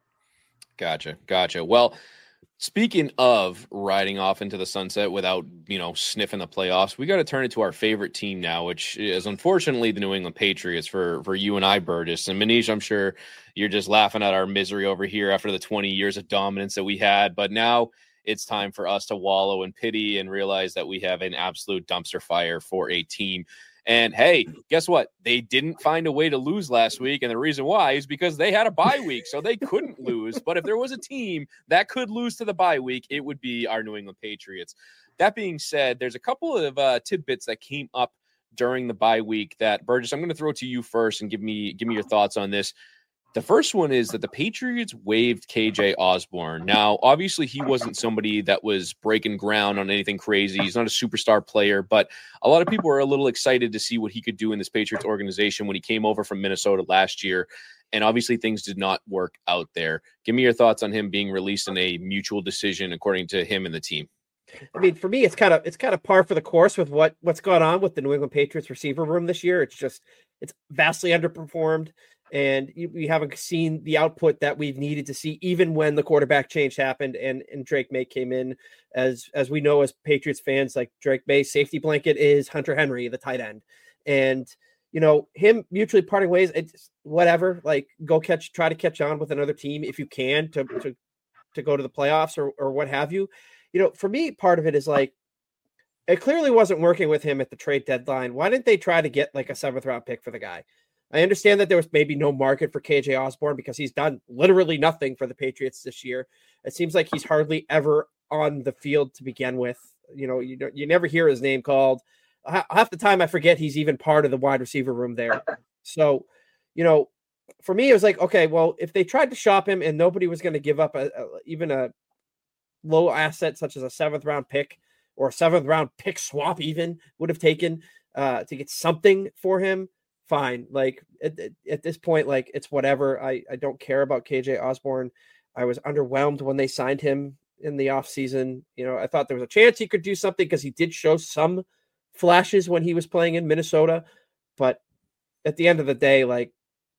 Gotcha. Gotcha. Well, speaking of riding off into the sunset without, you know, sniffing the playoffs, we got to turn it to our favorite team now, which is unfortunately the New England Patriots for, for you and I, Burgess. And Manish, I'm sure you're just laughing at our misery over here after the twenty years of dominance that we had. But now it's time for us to wallow in pity and realize that we have an absolute dumpster fire for a team. And hey, guess what? They didn't find a way to lose last week. And the reason why is because they had a bye week, so they couldn't lose. But if there was a team that could lose to the bye week, it would be our New England Patriots. That being said, there's a couple of uh, tidbits that came up during the bye week that, Burgess, I'm going to throw to you first and give me give me your thoughts on this. The first one is that the Patriots waived K J Osborne. Now, obviously, he wasn't somebody that was breaking ground on anything crazy. He's not a superstar player, but a lot of people are a little excited to see what he could do in this Patriots organization when he came over from Minnesota last year. And obviously, things did not work out there. Give me your thoughts on him being released in a mutual decision, according to him and the team. I mean, for me, it's kind of it's kind of par for the course with what what's gone on with the New England Patriots receiver room this year. It's just it's vastly underperformed. And we haven't seen the output that we've needed to see, even when the quarterback change happened and, and Drake May came in. As as we know, as Patriots fans, like Drake May's safety blanket is Hunter Henry, the tight end. And, you know, him mutually parting ways, it's whatever, like go catch, try to catch on with another team if you can to to, to go to the playoffs or, or what have you. You know, for me, part of it is like, it clearly wasn't working with him at the trade deadline. Why didn't they try to get like a seventh round pick for the guy? I understand that there was maybe no market for K J Osborne because he's done literally nothing for the Patriots this year. It seems like he's hardly ever on the field to begin with. You know, you don't, you never hear his name called. Half the time I forget he's even part of the wide receiver room there. So, you know, for me, it was like, okay, well, if they tried to shop him and nobody was going to give up a, a, even a low asset such as a seventh round pick or a seventh round pick swap even would have taken uh, to get something for him, fine. Like at, at this point, like it's whatever. I, I don't care about K J Osborne. I was underwhelmed when they signed him in the offseason. You know, I thought there was a chance he could do something because he did show some flashes when he was playing in Minnesota. But at the end of the day, like,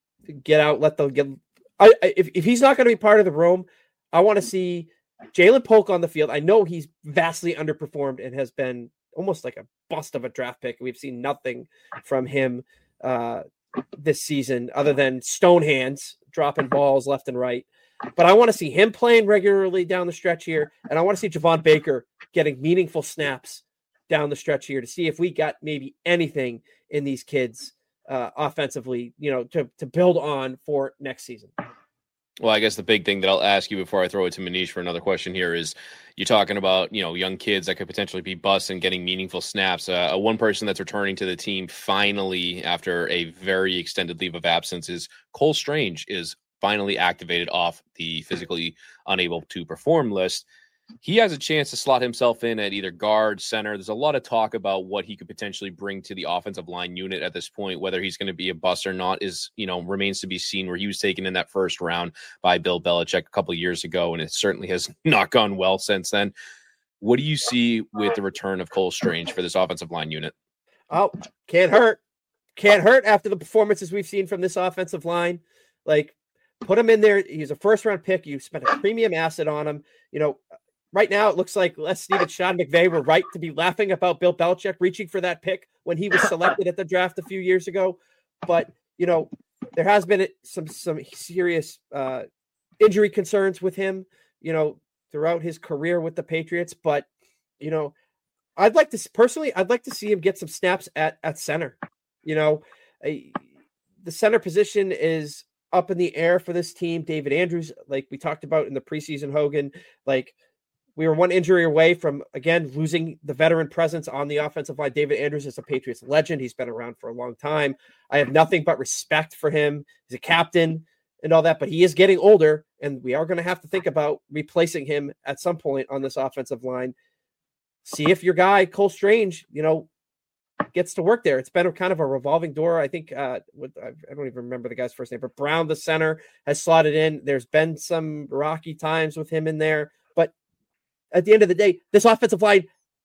get out, let them get. I, I if, if he's not going to be part of the room, I want to see Jalen Polk on the field. I know he's vastly underperformed and has been almost like a bust of a draft pick. We've seen nothing from him uh, this season other than stone hands, dropping balls left and right. But I want to see him playing regularly down the stretch here, and I want to see Javon Baker getting meaningful snaps down the stretch here to see if we got maybe anything in these kids uh, offensively, you know, to, to build on for next season. Well, I guess the big thing that I'll ask you before I throw it to Manish for another question here is you're talking about, you know, young kids that could potentially be busts and getting meaningful snaps. Uh, one person that's returning to the team finally after a very extended leave of absence is Cole Strange is finally activated off the physically unable to perform list. He has a chance to slot himself in at either guard, center. There's a lot of talk about what he could potentially bring to the offensive line unit at this point. Whether he's going to be a bust or not is, you know, remains to be seen, where he was taken in that first round by Bill Belichick a couple of years ago, and it certainly has not gone well since then. What do you see with the return of Cole Strange for this offensive line unit? Oh, can't hurt. Can't hurt after the performances we've seen from this offensive line. Like, put him in there. He's a first-round pick. You spent a premium asset on him. You know, right now, it looks like Les Snead and Sean McVay were right to be laughing about Bill Belichick reaching for that pick when he was selected at the draft a few years ago. But, you know, there has been some some serious uh, injury concerns with him, you know, throughout his career with the Patriots. But, you know, I'd like to personally, I'd like to see him get some snaps at, at center. You know, a, the center position is up in the air for this team. David Andrews, like we talked about in the preseason, Hogan, like, we were one injury away from, again, losing the veteran presence on the offensive line. David Andrews is a Patriots legend. He's been around for a long time. I have nothing but respect for him. He's a captain and all that, but he is getting older, and we are going to have to think about replacing him at some point on this offensive line. See if your guy, Cole Strange, you know, gets to work there. It's been a kind of a revolving door. I think, uh, with, I don't even remember the guy's first name, but Brown, the center, has slotted in. There's been some rocky times with him in there, but at the end of the day, this offensive line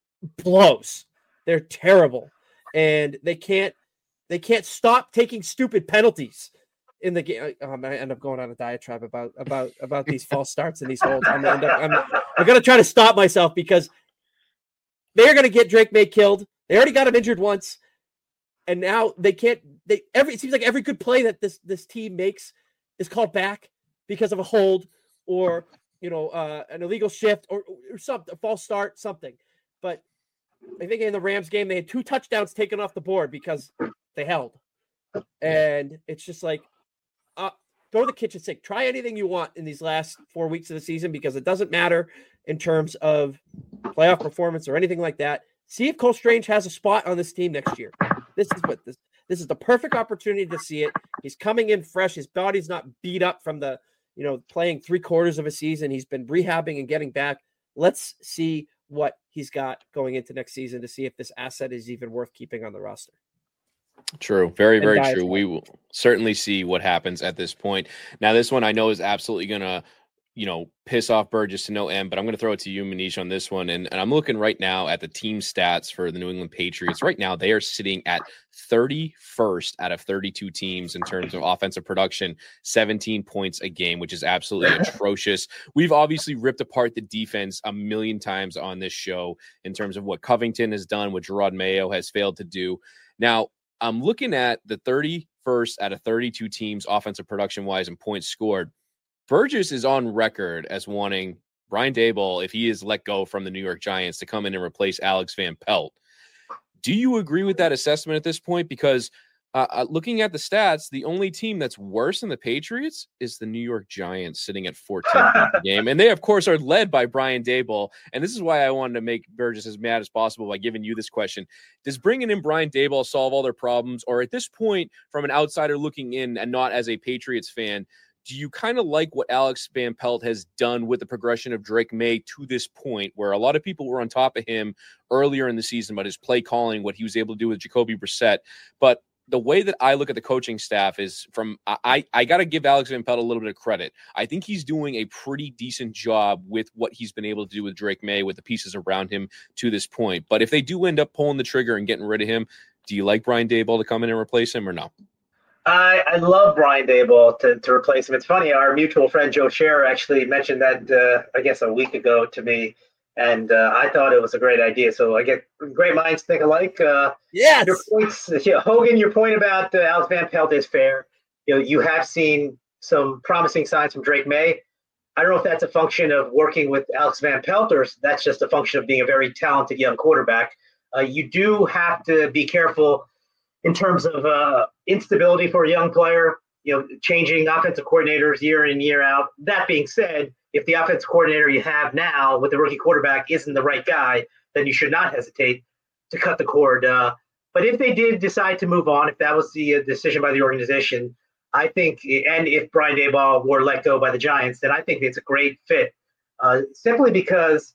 blows. They're terrible, and they can't they can't stop taking stupid penalties in the game. Um, I end up going on a diatribe about about about these false starts and these holds. I'm end up, I'm, I'm going to try to stop myself because they're going to get Drake May killed. They already got him injured once, and now they can't. They every it seems like every good play that this this team makes is called back because of a hold or, you know, uh, an illegal shift or, or something, a false start, something. But I think in the Rams game, they had two touchdowns taken off the board because they held. And it's just like, uh, go to the kitchen sink. Try anything you want in these last four weeks of the season because it doesn't matter in terms of playoff performance or anything like that. See if Cole Strange has a spot on this team next year. This is what this, this is the perfect opportunity to see it. He's coming in fresh. His body's not beat up from the, you know, playing three quarters of a season. He's been rehabbing and getting back. Let's see what he's got going into next season to see if this asset is even worth keeping on the roster. True. Very, very true. We will certainly see what happens at this point. Now, this one I know is absolutely going to, you know, piss off Burgess to no end, but I'm going to throw it to you, Manish, on this one. And, and I'm looking right now at the team stats for the New England Patriots. Right now, they are sitting at thirty-first out of thirty-two teams in terms of offensive production, seventeen points a game, which is absolutely atrocious. We've obviously ripped apart the defense a million times on this show in terms of what Covington has done, what Gerard Mayo has failed to do. Now, I'm looking at the thirty-first out of thirty-two teams offensive production-wise and points scored. Burgess is on record as wanting Brian Daboll, if he is let go from the New York Giants to come in and replace Alex Van Pelt. Do you agree with that assessment at this point? Because uh, uh, looking at the stats, the only team that's worse than the Patriots is the New York Giants, sitting at fourteen points a game. And they, of course, are led by Brian Daboll. And this is why I wanted to make Burgess as mad as possible by giving you this question. Does bringing in Brian Daboll solve all their problems? Or at this point, from an outsider looking in and not as a Patriots fan, do you kind of like what Alex Van Pelt has done with the progression of Drake May to this point, where a lot of people were on top of him earlier in the season about his play calling, what he was able to do with Jacoby Brissett? But the way that I look at the coaching staff is from I, I got to give Alex Van Pelt a little bit of credit. I think he's doing a pretty decent job with what he's been able to do with Drake May, with the pieces around him to this point. But if they do end up pulling the trigger and getting rid of him, do you like Brian Daboll to come in and replace him or no? I, I love Brian Daboll to, to replace him. It's funny, our mutual friend Joe Scherer actually mentioned that, uh, I guess, a week ago to me, and uh, I thought it was a great idea. So I get great minds think alike. Uh, yes. Your points, yeah, Hogan, your point about uh, Alex Van Pelt is fair. You know, you have seen some promising signs from Drake May. I don't know if that's a function of working with Alex Van Pelt or if that's just a function of being a very talented young quarterback. Uh, you do have to be careful in terms of uh, instability for a young player, you know, changing offensive coordinators year in, year out. That being said, if the offensive coordinator you have now with the rookie quarterback isn't the right guy, then you should not hesitate to cut the cord. Uh, but if they did decide to move on, if that was the uh, decision by the organization, I think, and if Brian Daboll were let go by the Giants, then I think it's a great fit, uh, simply because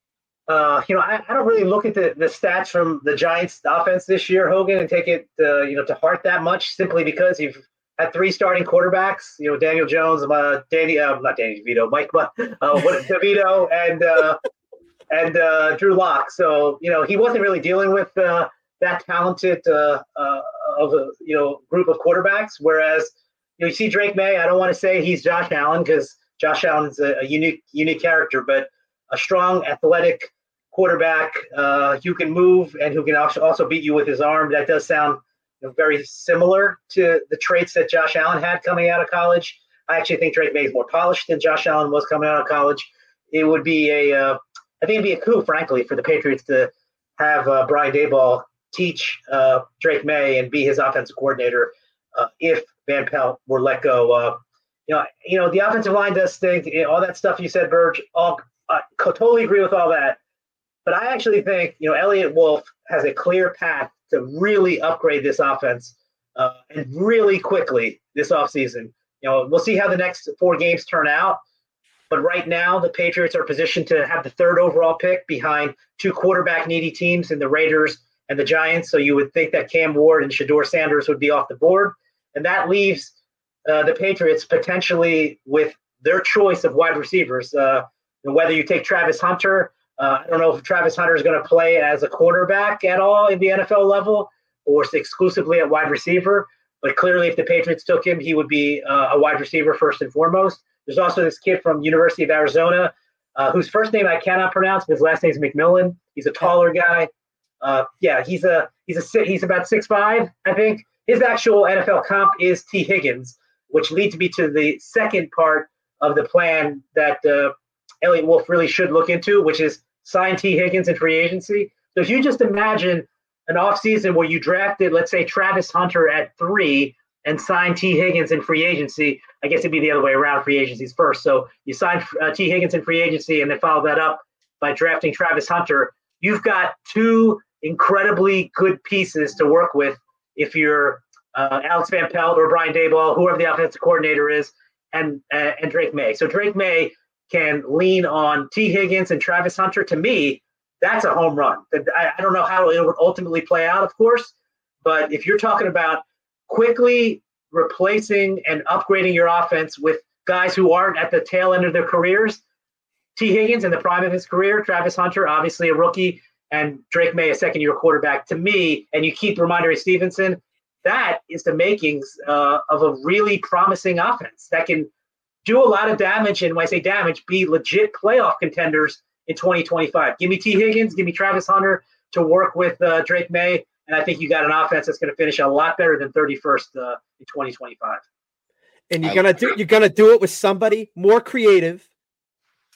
Uh, you know, I, I don't really look at the, the stats from the Giants offense this year, Hogan, and take it, uh, you know, to heart that much, simply because you've had three starting quarterbacks, you know, Daniel Jones, uh, Danny, uh, not Danny DeVito, Mike, uh, what, DeVito, and uh, and uh, Drew Lock. So, you know, he wasn't really dealing with uh, that talented uh, uh, of a, you know, group of quarterbacks. Whereas, you know, you see Drake May, I don't want to say he's Josh Allen because Josh Allen's a, a unique, unique character, but a strong, athletic quarterback uh, who can move and who can also beat you with his arm. That does sound, you know, very similar to the traits that Josh Allen had coming out of college. I actually think Drake May is more polished than Josh Allen was coming out of college. It would be a, uh, I think it'd be a coup, frankly, for the Patriots to have uh, Brian Daboll teach uh, Drake May and be his offensive coordinator uh, if Van Pelt were let go. Uh, you know, you know, the offensive line does stink. You know, all that stuff you said, Burge. All I totally agree with all that. But I actually think, you know, Elliott Wolf has a clear path to really upgrade this offense uh, and really quickly this offseason. You know, we'll see how the next four games turn out. But right now, the Patriots are positioned to have the third overall pick behind two quarterback-needy teams in the Raiders and the Giants. So you would think that Cam Ward and Shedeur Sanders would be off the board. And that leaves uh, the Patriots potentially with their choice of wide receivers. Uh, whether you take Travis Hunter, Uh, I don't know if Travis Hunter is going to play as a quarterback at all in the N F L level or exclusively at wide receiver. But clearly, if the Patriots took him, he would be uh, a wide receiver first and foremost. There's also this kid from University of Arizona uh, whose first name I cannot pronounce, but his last name is McMillan. He's a taller guy. Uh, yeah, he's a he's a he's about six five, I think. His actual N F L comp is T. Higgins, which leads me to the second part of the plan that uh, Elliott Wolf really should look into, which is sign T. Higgins in free agency. So if you just imagine an offseason where you drafted, let's say, Travis Hunter at three and sign T. Higgins in free agency, I guess it'd be the other way around, free agencies first. So you sign uh, T. Higgins in free agency and then follow that up by drafting Travis Hunter. You've got two incredibly good pieces to work with if you're uh, Alex Van Pelt or Brian Daboll, whoever the offensive coordinator is, and uh, and Drake May. So Drake May can lean on T. Higgins and Travis Hunter. To me, that's a home run. I, I don't know how it would ultimately play out, of course, but if you're talking about quickly replacing and upgrading your offense with guys who aren't at the tail end of their careers, T. Higgins in the prime of his career, Travis Hunter, obviously a rookie, and Drake May, a second-year quarterback, to me, and you keep Ramondre Stevenson, that is the makings uh, of a really promising offense that can do a lot of damage, and when I say damage, be legit playoff contenders in twenty twenty-five. Give me T. Higgins, give me Travis Hunter to work with uh, Drake May, and I think you got an offense that's going to finish a lot better than thirty-first uh, in twenty twenty-five. And you're gonna do you're gonna do it with somebody more creative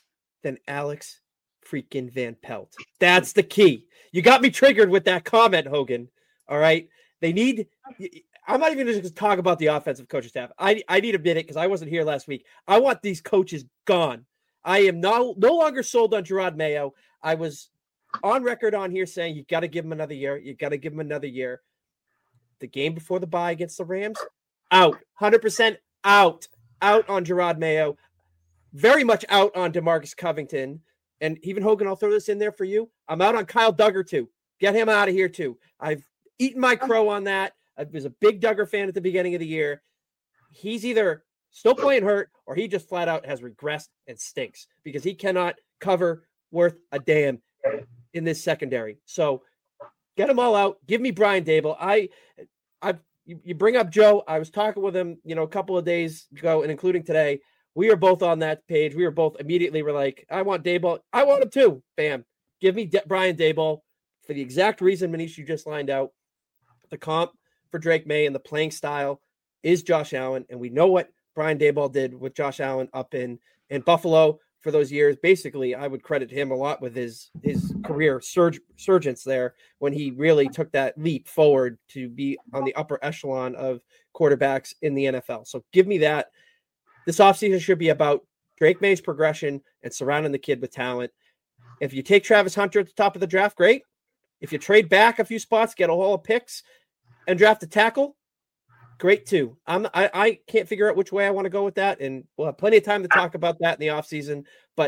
than Alex freaking Van Pelt. That's the key. You got me triggered with that comment, Hogan. All right. They need, I'm not even going to talk about the offensive coaching staff. I, I need a minute because I wasn't here last week. I want these coaches gone. I am no, no longer sold on Gerard Mayo. I was on record on here saying you got to give him another year. You got to give him another year. The game before the bye against the Rams, out. one hundred percent out. Out on Gerard Mayo. Very much out on DeMarcus Covington. And even Hogan, I'll throw this in there for you. I'm out on Kyle Duggar too. Get him out of here too. I've eaten my crow on that. I was a big Duggar fan at the beginning of the year. He's either still playing hurt or he just flat out has regressed and stinks because he cannot cover worth a damn in this secondary. So get them all out. Give me Brian Daboll. I, I, you, you bring up Joe. I was talking with him, you know, a couple of days ago and including today. We are both on that page. We were both immediately were like, I want Daboll. I want him too. Bam. Give me De- Brian Daboll for the exact reason, Manish, you just lined out. The comp for Drake May and the playing style is Josh Allen. And we know what Brian Daboll did with Josh Allen up in, in Buffalo for those years. Basically, I would credit him a lot with his, his career surge, surgence there when he really took that leap forward to be on the upper echelon of quarterbacks in the N F L. So give me that. This offseason should be about Drake May's progression and surrounding the kid with talent. If you take Travis Hunter at the top of the draft, great. If you trade back a few spots, get a haul of picks, and draft a tackle, great too. I'm, I, I can't figure out which way I want to go with that, and we'll have plenty of time to talk about that in the offseason. But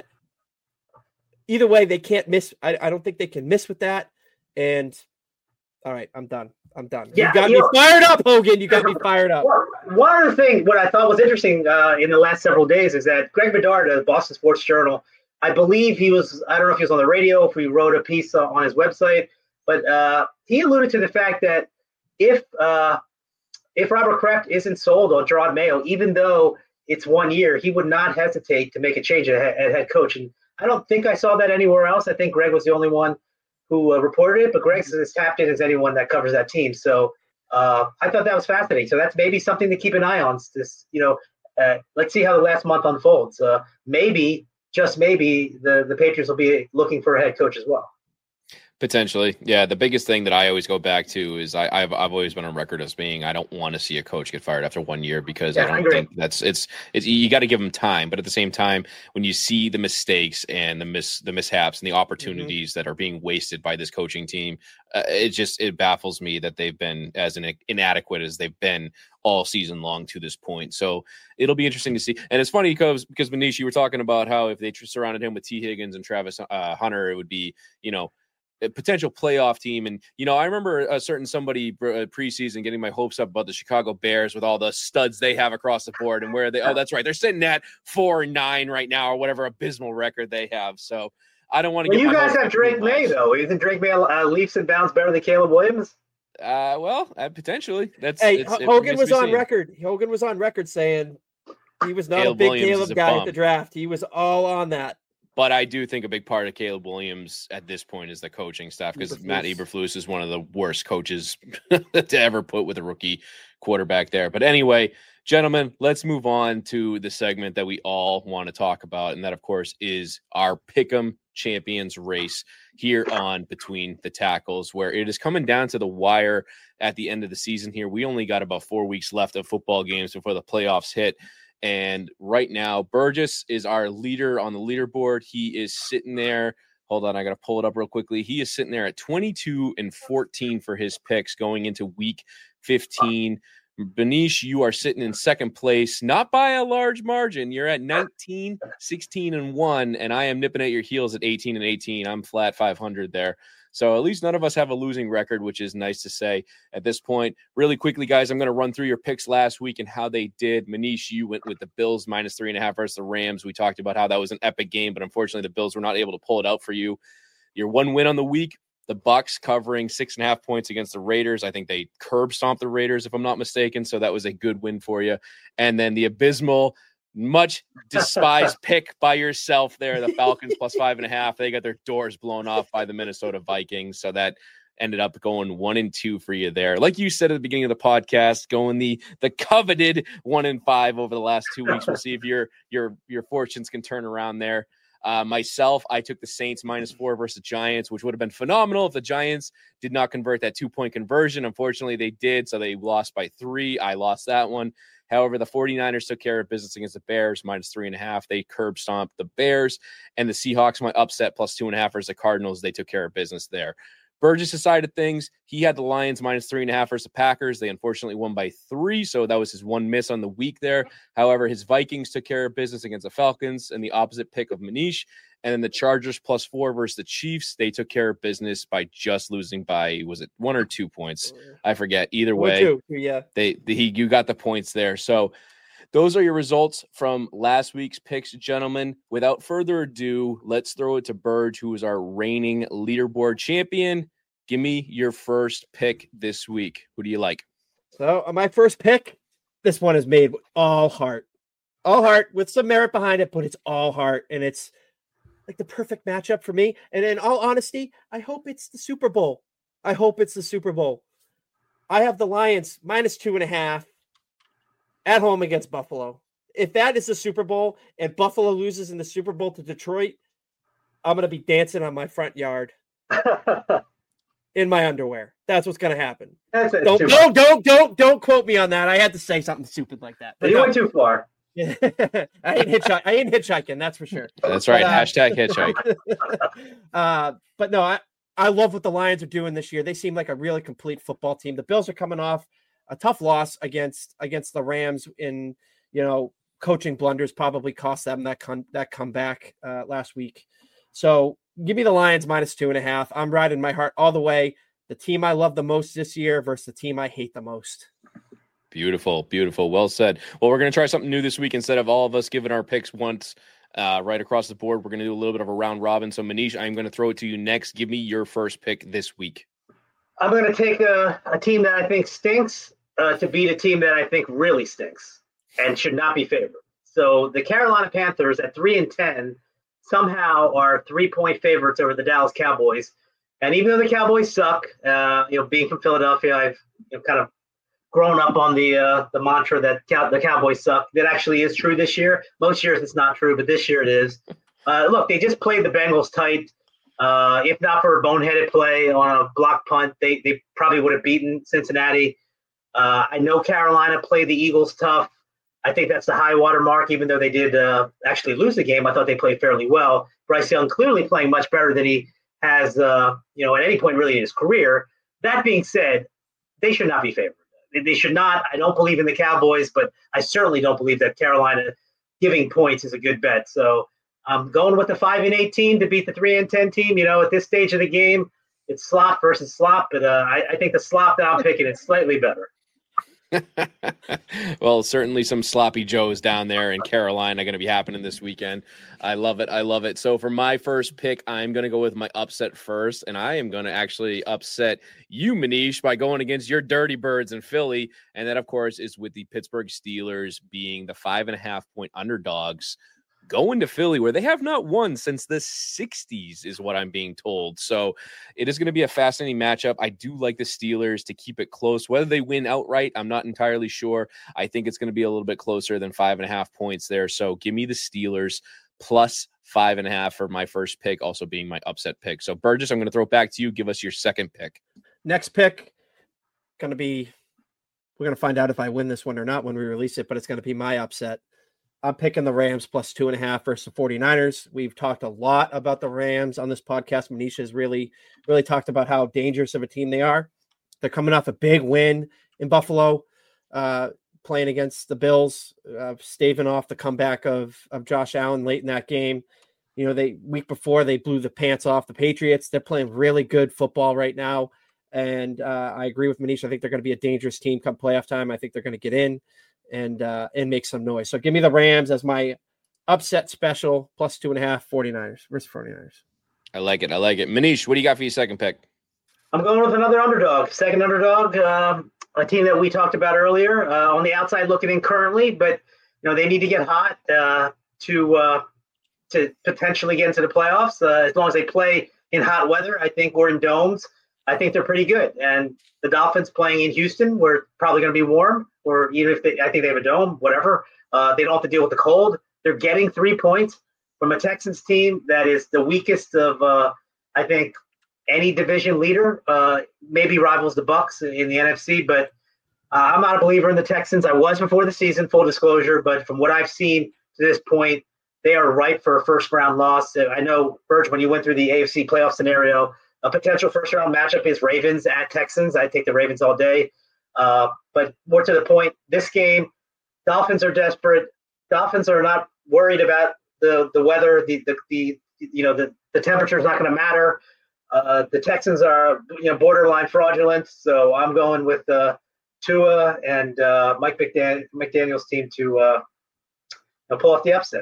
either way, they can't miss. I, I don't think they can miss with that. And all right, I'm done. I'm done. Yeah, you got you me know, fired up, Hogan. You got me fired up. One of the things, what I thought was interesting uh, in the last several days is that Greg Bedard of Boston Sports Journal, I believe he was, I don't know if he was on the radio, if he wrote a piece uh, on his website, but uh, he alluded to the fact that if uh, if Robert Kraft isn't sold on Gerard Mayo, even though it's one year, he would not hesitate to make a change at, at head coach. And I don't think I saw that anywhere else. I think Greg was the only one who uh, reported it, but Greg's as tapped in as anyone that covers that team. So uh, I thought that was fascinating. So that's maybe something to keep an eye on. This, you know, uh, let's see how the last month unfolds. Uh, maybe, just maybe, the, the Patriots will be looking for a head coach as well. Potentially. Yeah. The biggest thing that I always go back to is I, I've I've always been on record as being I don't want to see a coach get fired after one year because yeah, I don't I think that's it's it's you got to give them time. But at the same time, when you see the mistakes and the mis the mishaps and the opportunities mm-hmm. that are being wasted by this coaching team, uh, it just it baffles me that they've been as in, inadequate as they've been all season long to this point. So it'll be interesting to see. And it's funny because because Manish, you were talking about how if they surrounded him with T. Higgins and Travis uh, Hunter, it would be, you know, a potential playoff team. And, you know, I remember a certain somebody uh, preseason getting my hopes up about the Chicago Bears with all the studs they have across the board and where they, oh, that's right. They're sitting at four and nine right now or whatever abysmal record they have. So I don't want to well, get you guys have Drake May though. Isn't Drake May uh, leaps and bounds better than Caleb Williams? Uh, well, uh, potentially. That's hey, it's, Hogan it was on seen. record. Hogan was on record saying he was not Caleb a big Williams Caleb a guy bum. at the draft. He was all on that. But I do think a big part of Caleb Williams at this point is the coaching staff because Matt Eberflus is one of the worst coaches to ever put with a rookie quarterback there. But anyway, gentlemen, let's move on to the segment that we all want to talk about. And that, of course, is our Pick'em Champions race here on Between the Tackles, where it is coming down to the wire at the end of the season here. We only got about four weeks left of football games before the playoffs hit. And right now, Burgess is our leader on the leaderboard. He is sitting there. Hold on, I got to pull it up real quickly. He is sitting there at twenty-two and fourteen for his picks going into week fifteen. Benish, you are sitting in second place, not by a large margin. You're at nineteen, sixteen, and one, and I am nipping at your heels at eighteen and eighteen. I'm flat five hundred there. So at least none of us have a losing record, which is nice to say at this point. Really quickly, guys, I'm going to run through your picks last week and how they did. Manish, you went with the Bills minus three and a half versus the Rams. We talked about how that was an epic game, but unfortunately the Bills were not able to pull it out for you. Your one win on the week, the Bucs covering six and a half points against the Raiders. I think they curb stomped the Raiders, if I'm not mistaken. So that was a good win for you. And then the abysmal, much despised pick by yourself there, the Falcons plus five and a half. They got their doors blown off by the Minnesota Vikings. So that ended up going one and two for you there. Like you said at the beginning of the podcast, going the the coveted one and five over the last two weeks. We'll see if your your your fortunes can turn around there. Uh, myself, I took the Saints minus four versus the Giants, which would have been phenomenal if the Giants did not convert that two-point conversion. Unfortunately, they did, so they lost by three. I lost that one. However, the 49ers took care of business against the Bears, minus three and a half. They curb stomped the Bears, and the Seahawks went upset plus two and a half versus the Cardinals. They took care of business there. Burgess' side of things, he had the Lions minus three and a half versus the Packers. They unfortunately won by three, so that was his one miss on the week there. However, his Vikings took care of business against the Falcons and the opposite pick of Manish. And then the Chargers plus four versus the Chiefs, they took care of business by just losing by, was it one or two points? I forget. Either way, two. yeah, they, the, he, you got the points there. So those are your results from last week's picks, gentlemen. Without further ado, let's throw it to Burge, who is our reigning leaderboard champion. Give me your first pick this week. Who do you like? So uh, my first pick, this one is made with all heart. All heart with some merit behind it, but it's all heart. And it's like the perfect matchup for me. And in all honesty, I hope it's the Super Bowl. I hope it's the Super Bowl. I have the Lions minus two and a half at home against Buffalo. If that is the Super Bowl and Buffalo loses in the Super Bowl to Detroit, I'm going to be dancing on my front yard in my underwear. That's what's going to happen. That's it, don't, don't, don't, don't, don't quote me on that. I had to say something stupid like that. But you no. went too far. I ain't hitchhiking. I ain't hitchhiking. That's for sure. That's right. But, uh, Hashtag hitchhike. uh, but no, I, I love what the Lions are doing this year. They seem like a really complete football team. The Bills are coming off a tough loss against against the Rams in, you know, coaching blunders probably cost them that con- that comeback uh, last week. So give me the Lions minus two and a half. I'm riding my heart all the way. The team I love the most this year versus the team I hate the most. Beautiful, beautiful. Well said. Well, we're going to try something new this week. Instead of all of us giving our picks once uh, right across the board, we're going to do a little bit of a round robin. So, Manish, I'm going to throw it to you next. Give me your first pick this week. I'm going to take a, a team that I think stinks uh, to beat a team that I think really stinks and should not be favored. So the Carolina Panthers at three and ten somehow are three-point favorites over the Dallas Cowboys. And even though the Cowboys suck, uh, you know, being from Philadelphia, I've you know, kind of grown up on the uh, the mantra that cow- the Cowboys suck. That actually is true this year. Most years it's not true, but this year it is. Uh, look, they just played the Bengals tight. Uh, if not for a boneheaded play on a block punt, they they probably would have beaten Cincinnati. Uh, I know Carolina played the Eagles tough. I think that's the high water mark, even though they did uh, actually lose the game. I thought they played fairly well. Bryce Young clearly playing much better than he has, uh, you know, at any point really in his career. That being said, they should not be favored. They should not. I don't believe in the Cowboys, but I certainly don't believe that Carolina giving points is a good bet. So I'm going with the five and eight team to beat the three and ten team. You know, at this stage of the game, it's slop versus slop, but uh, I, I think the slop that I'm picking is slightly better. Well, certainly some sloppy joes down there in Carolina going to be happening this weekend. I love it. I love it. So for my first pick, I'm going to go with my upset first, and I am going to actually upset you, Manish, by going against your Dirty Birds in Philly. And that, of course, is with the Pittsburgh Steelers being the five and a half point underdogs going to Philly, where they have not won since the sixties, is what I'm being told. So it is going to be a fascinating matchup. I do like the Steelers to keep it close. Whether they win outright, I'm not entirely sure. I think it's going to be a little bit closer than five and a half points there. So give me the Steelers plus five and a half for my first pick, also being my upset pick. So Burgess, I'm going to throw it back to you. Give us your second pick. Next pick, going to be, we're going to find out if I win this one or not when we release it, but it's going to be my upset. I'm picking the Rams plus two and a half versus the 49ers. We've talked a lot about the Rams on this podcast. Manisha has really, really talked about how dangerous of a team they are. They're coming off a big win in Buffalo, uh, playing against the Bills, uh, staving off the comeback of, of Josh Allen late in that game. You know, they week before they blew the pants off the Patriots. They're playing really good football right now. And uh, I agree with Manisha. I think they're going to be a dangerous team come playoff time. I think they're going to get in and uh, and make some noise. So give me the Rams as my upset special, plus two and a half, 49ers versus 49ers. I like it. I like it. Manish, what do you got for your second pick? I'm going with another underdog, second underdog, um, a team that we talked about earlier, uh, on the outside looking in currently, but you know they need to get hot uh, to uh, to potentially get into the playoffs. Uh, as long as they play in hot weather, I think, or in domes, I think they're pretty good. And the Dolphins playing in Houston, where it's probably going to be warm, or even if they, I think they have a dome, whatever. Uh, they don't have to deal with the cold. They're getting three points. from a Texans team that is the weakest of, uh, I think, any division leader. Uh, maybe rivals the Bucs in the N F C, but uh, I'm not a believer in the Texans. I was before the season, full disclosure, but from what I've seen to this point, they are ripe for a first-round loss. I know, Burge, when you went through the A F C playoff scenario, a potential first-round matchup is Ravens at Texans. I take the Ravens all day. Uh, but more to the point, this game, Dolphins are desperate. Dolphins are not worried about the the weather. The the, the you know the, the temperature is not going to matter. Uh, the Texans are you know borderline fraudulent. So I'm going with uh, Tua and uh, Mike McDan- McDaniel's team to uh, you know, pull off the upset.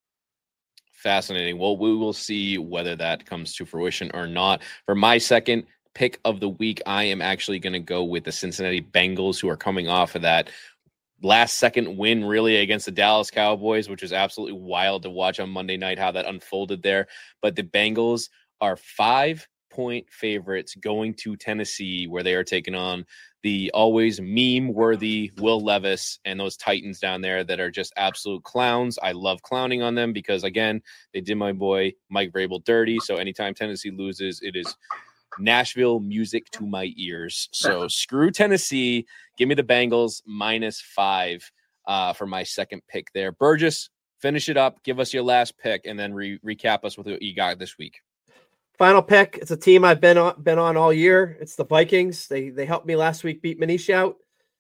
Fascinating. Well, we will see whether that comes to fruition or not. For my second pick of the week, I am actually going to go with the Cincinnati Bengals, who are coming off of that last second win really against the Dallas Cowboys, which was absolutely wild to watch on Monday night, how that unfolded there. But the Bengals are five point favorites going to Tennessee, where they are taking on the always meme worthy Will Levis and those Titans down there that are just absolute clowns. I love clowning on them because, again, they did my boy Mike Vrabel dirty. So anytime Tennessee loses, it is Nashville music to my ears. So screw Tennessee. Give me the Bengals minus five uh, for my second pick there. Burgess, finish it up. Give us your last pick and then re- recap us with what you got this week. Final pick. It's a team I've been on, been on all year. It's the Vikings. They they helped me last week beat Manish out.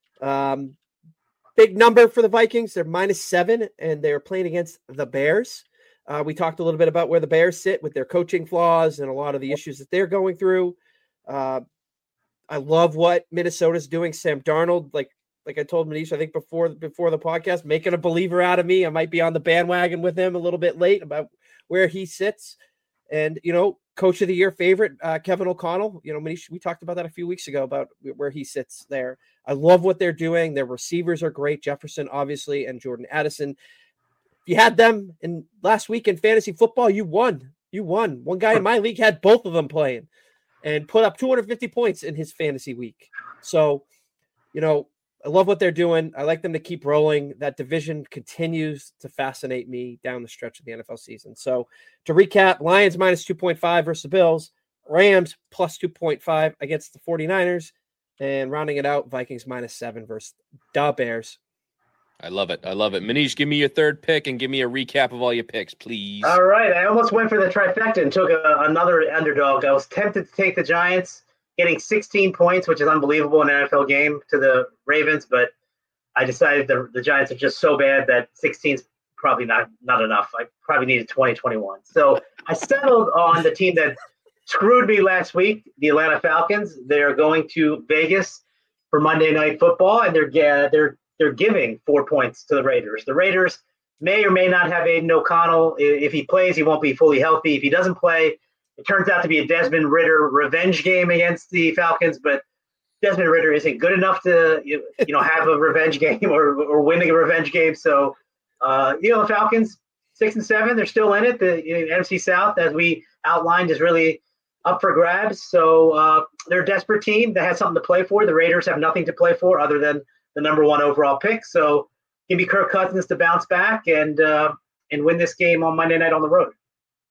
Um, big number for the Vikings. They're minus seven, and they're playing against the Bears. Uh, we talked a little bit about where the Bears sit with their coaching flaws and a lot of the issues that they're going through. Uh, I love what Minnesota's doing. Sam Darnold, like like I told Manish, I think before before the podcast, making a believer out of me. I might be on the bandwagon with him a little bit late about where he sits. And, you know, Coach of the Year favorite, uh, Kevin O'Connell. You know, Manish, we talked about that a few weeks ago about where he sits there. I love what they're doing. Their receivers are great. Jefferson, obviously, and Jordan Addison. If you had them in last week in fantasy football, you won. You won. One guy in my league had both of them playing and put up two hundred fifty points in his fantasy week. So, you know, I love what they're doing. I like them to keep rolling. That division continues to fascinate me down the stretch of the N F L season. So to recap, Lions minus two point five versus the Bills, Rams plus two point five against the 49ers, and rounding it out, Vikings minus seven versus the Bears. I love it. I love it. Manish, give me your third pick and give me a recap of all your picks, please. All right. I almost went for the trifecta and took a, another underdog. I was tempted to take the Giants, getting sixteen points, which is unbelievable in an N F L game, to the Ravens, but I decided the, the Giants are just so bad that sixteen is probably not, not enough. I probably needed twenty, twenty-one. So I settled on the team that screwed me last week, the Atlanta Falcons. They're going to Vegas for Monday Night Football, and they're they're they're giving four points to the Raiders. The Raiders may or may not have Aiden O'Connell. If he plays, he won't be fully healthy. If he doesn't play, it turns out to be a Desmond Ridder revenge game against the Falcons, but Desmond Ridder isn't good enough to you know have a revenge game or or winning a revenge game. So, uh, you know, the Falcons six and seven, they're still in it. The you know, N F C South, as we outlined, is really up for grabs. So uh, they're a desperate team that has something to play for. The Raiders have nothing to play for other than the number one overall pick. So give me Kirk Cousins to bounce back and uh, and win this game on Monday night on the road.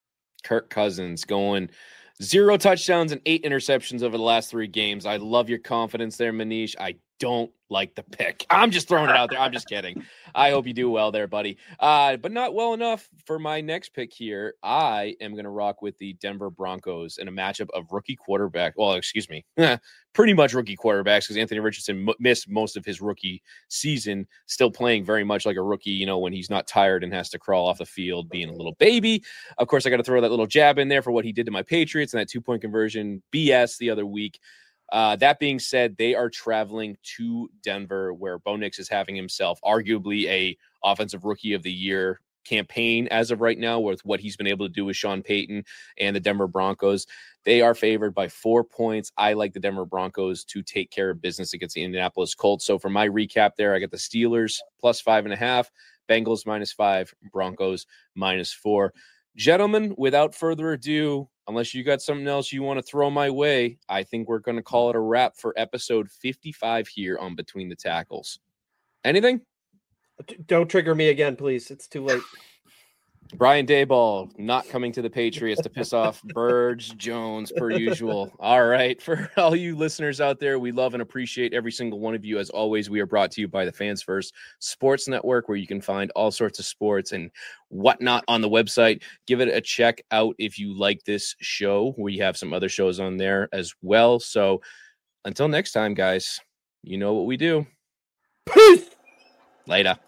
Kirk Cousins going zero touchdowns and eight interceptions over the last three games. I love your confidence there, Manish. I don't like the pick. I'm just throwing it out there. I'm just kidding. I hope you do well there, buddy. Uh, but not well enough for my next pick here. I am going to rock with the Denver Broncos in a matchup of rookie quarterback. Well, excuse me, pretty much rookie quarterbacks because Anthony Richardson m- missed most of his rookie season, still playing very much like a rookie, you know, when he's not tired and has to crawl off the field being a little baby. Of course, I got to throw that little jab in there for what he did to my Patriots and that two-point conversion B S the other week. Uh, that being said, they are traveling to Denver, where Bo Nix is having himself arguably a offensive rookie of the year campaign as of right now with what he's been able to do with Sean Payton and the Denver Broncos. They are favored by four points. I like the Denver Broncos to take care of business against the Indianapolis Colts. So for my recap there, I got the Steelers plus five and a half, Bengals minus five, Broncos minus four. Gentlemen, without further ado, unless you got something else you want to throw my way, I think we're going to call it a wrap for episode fifty-five here on Between the Tackles. Anything? Don't trigger me again, please. It's too late. Brian Daboll not coming to the Patriots to piss off Burge Jones per usual. All right. For all you listeners out there, we love and appreciate every single one of you. As always, we are brought to you by the Fans First Sports Network, where you can find all sorts of sports and whatnot on the website. Give it a check out if you like this show. We have some other shows on there as well. So until next time, guys, you know what we do. Peace. Later.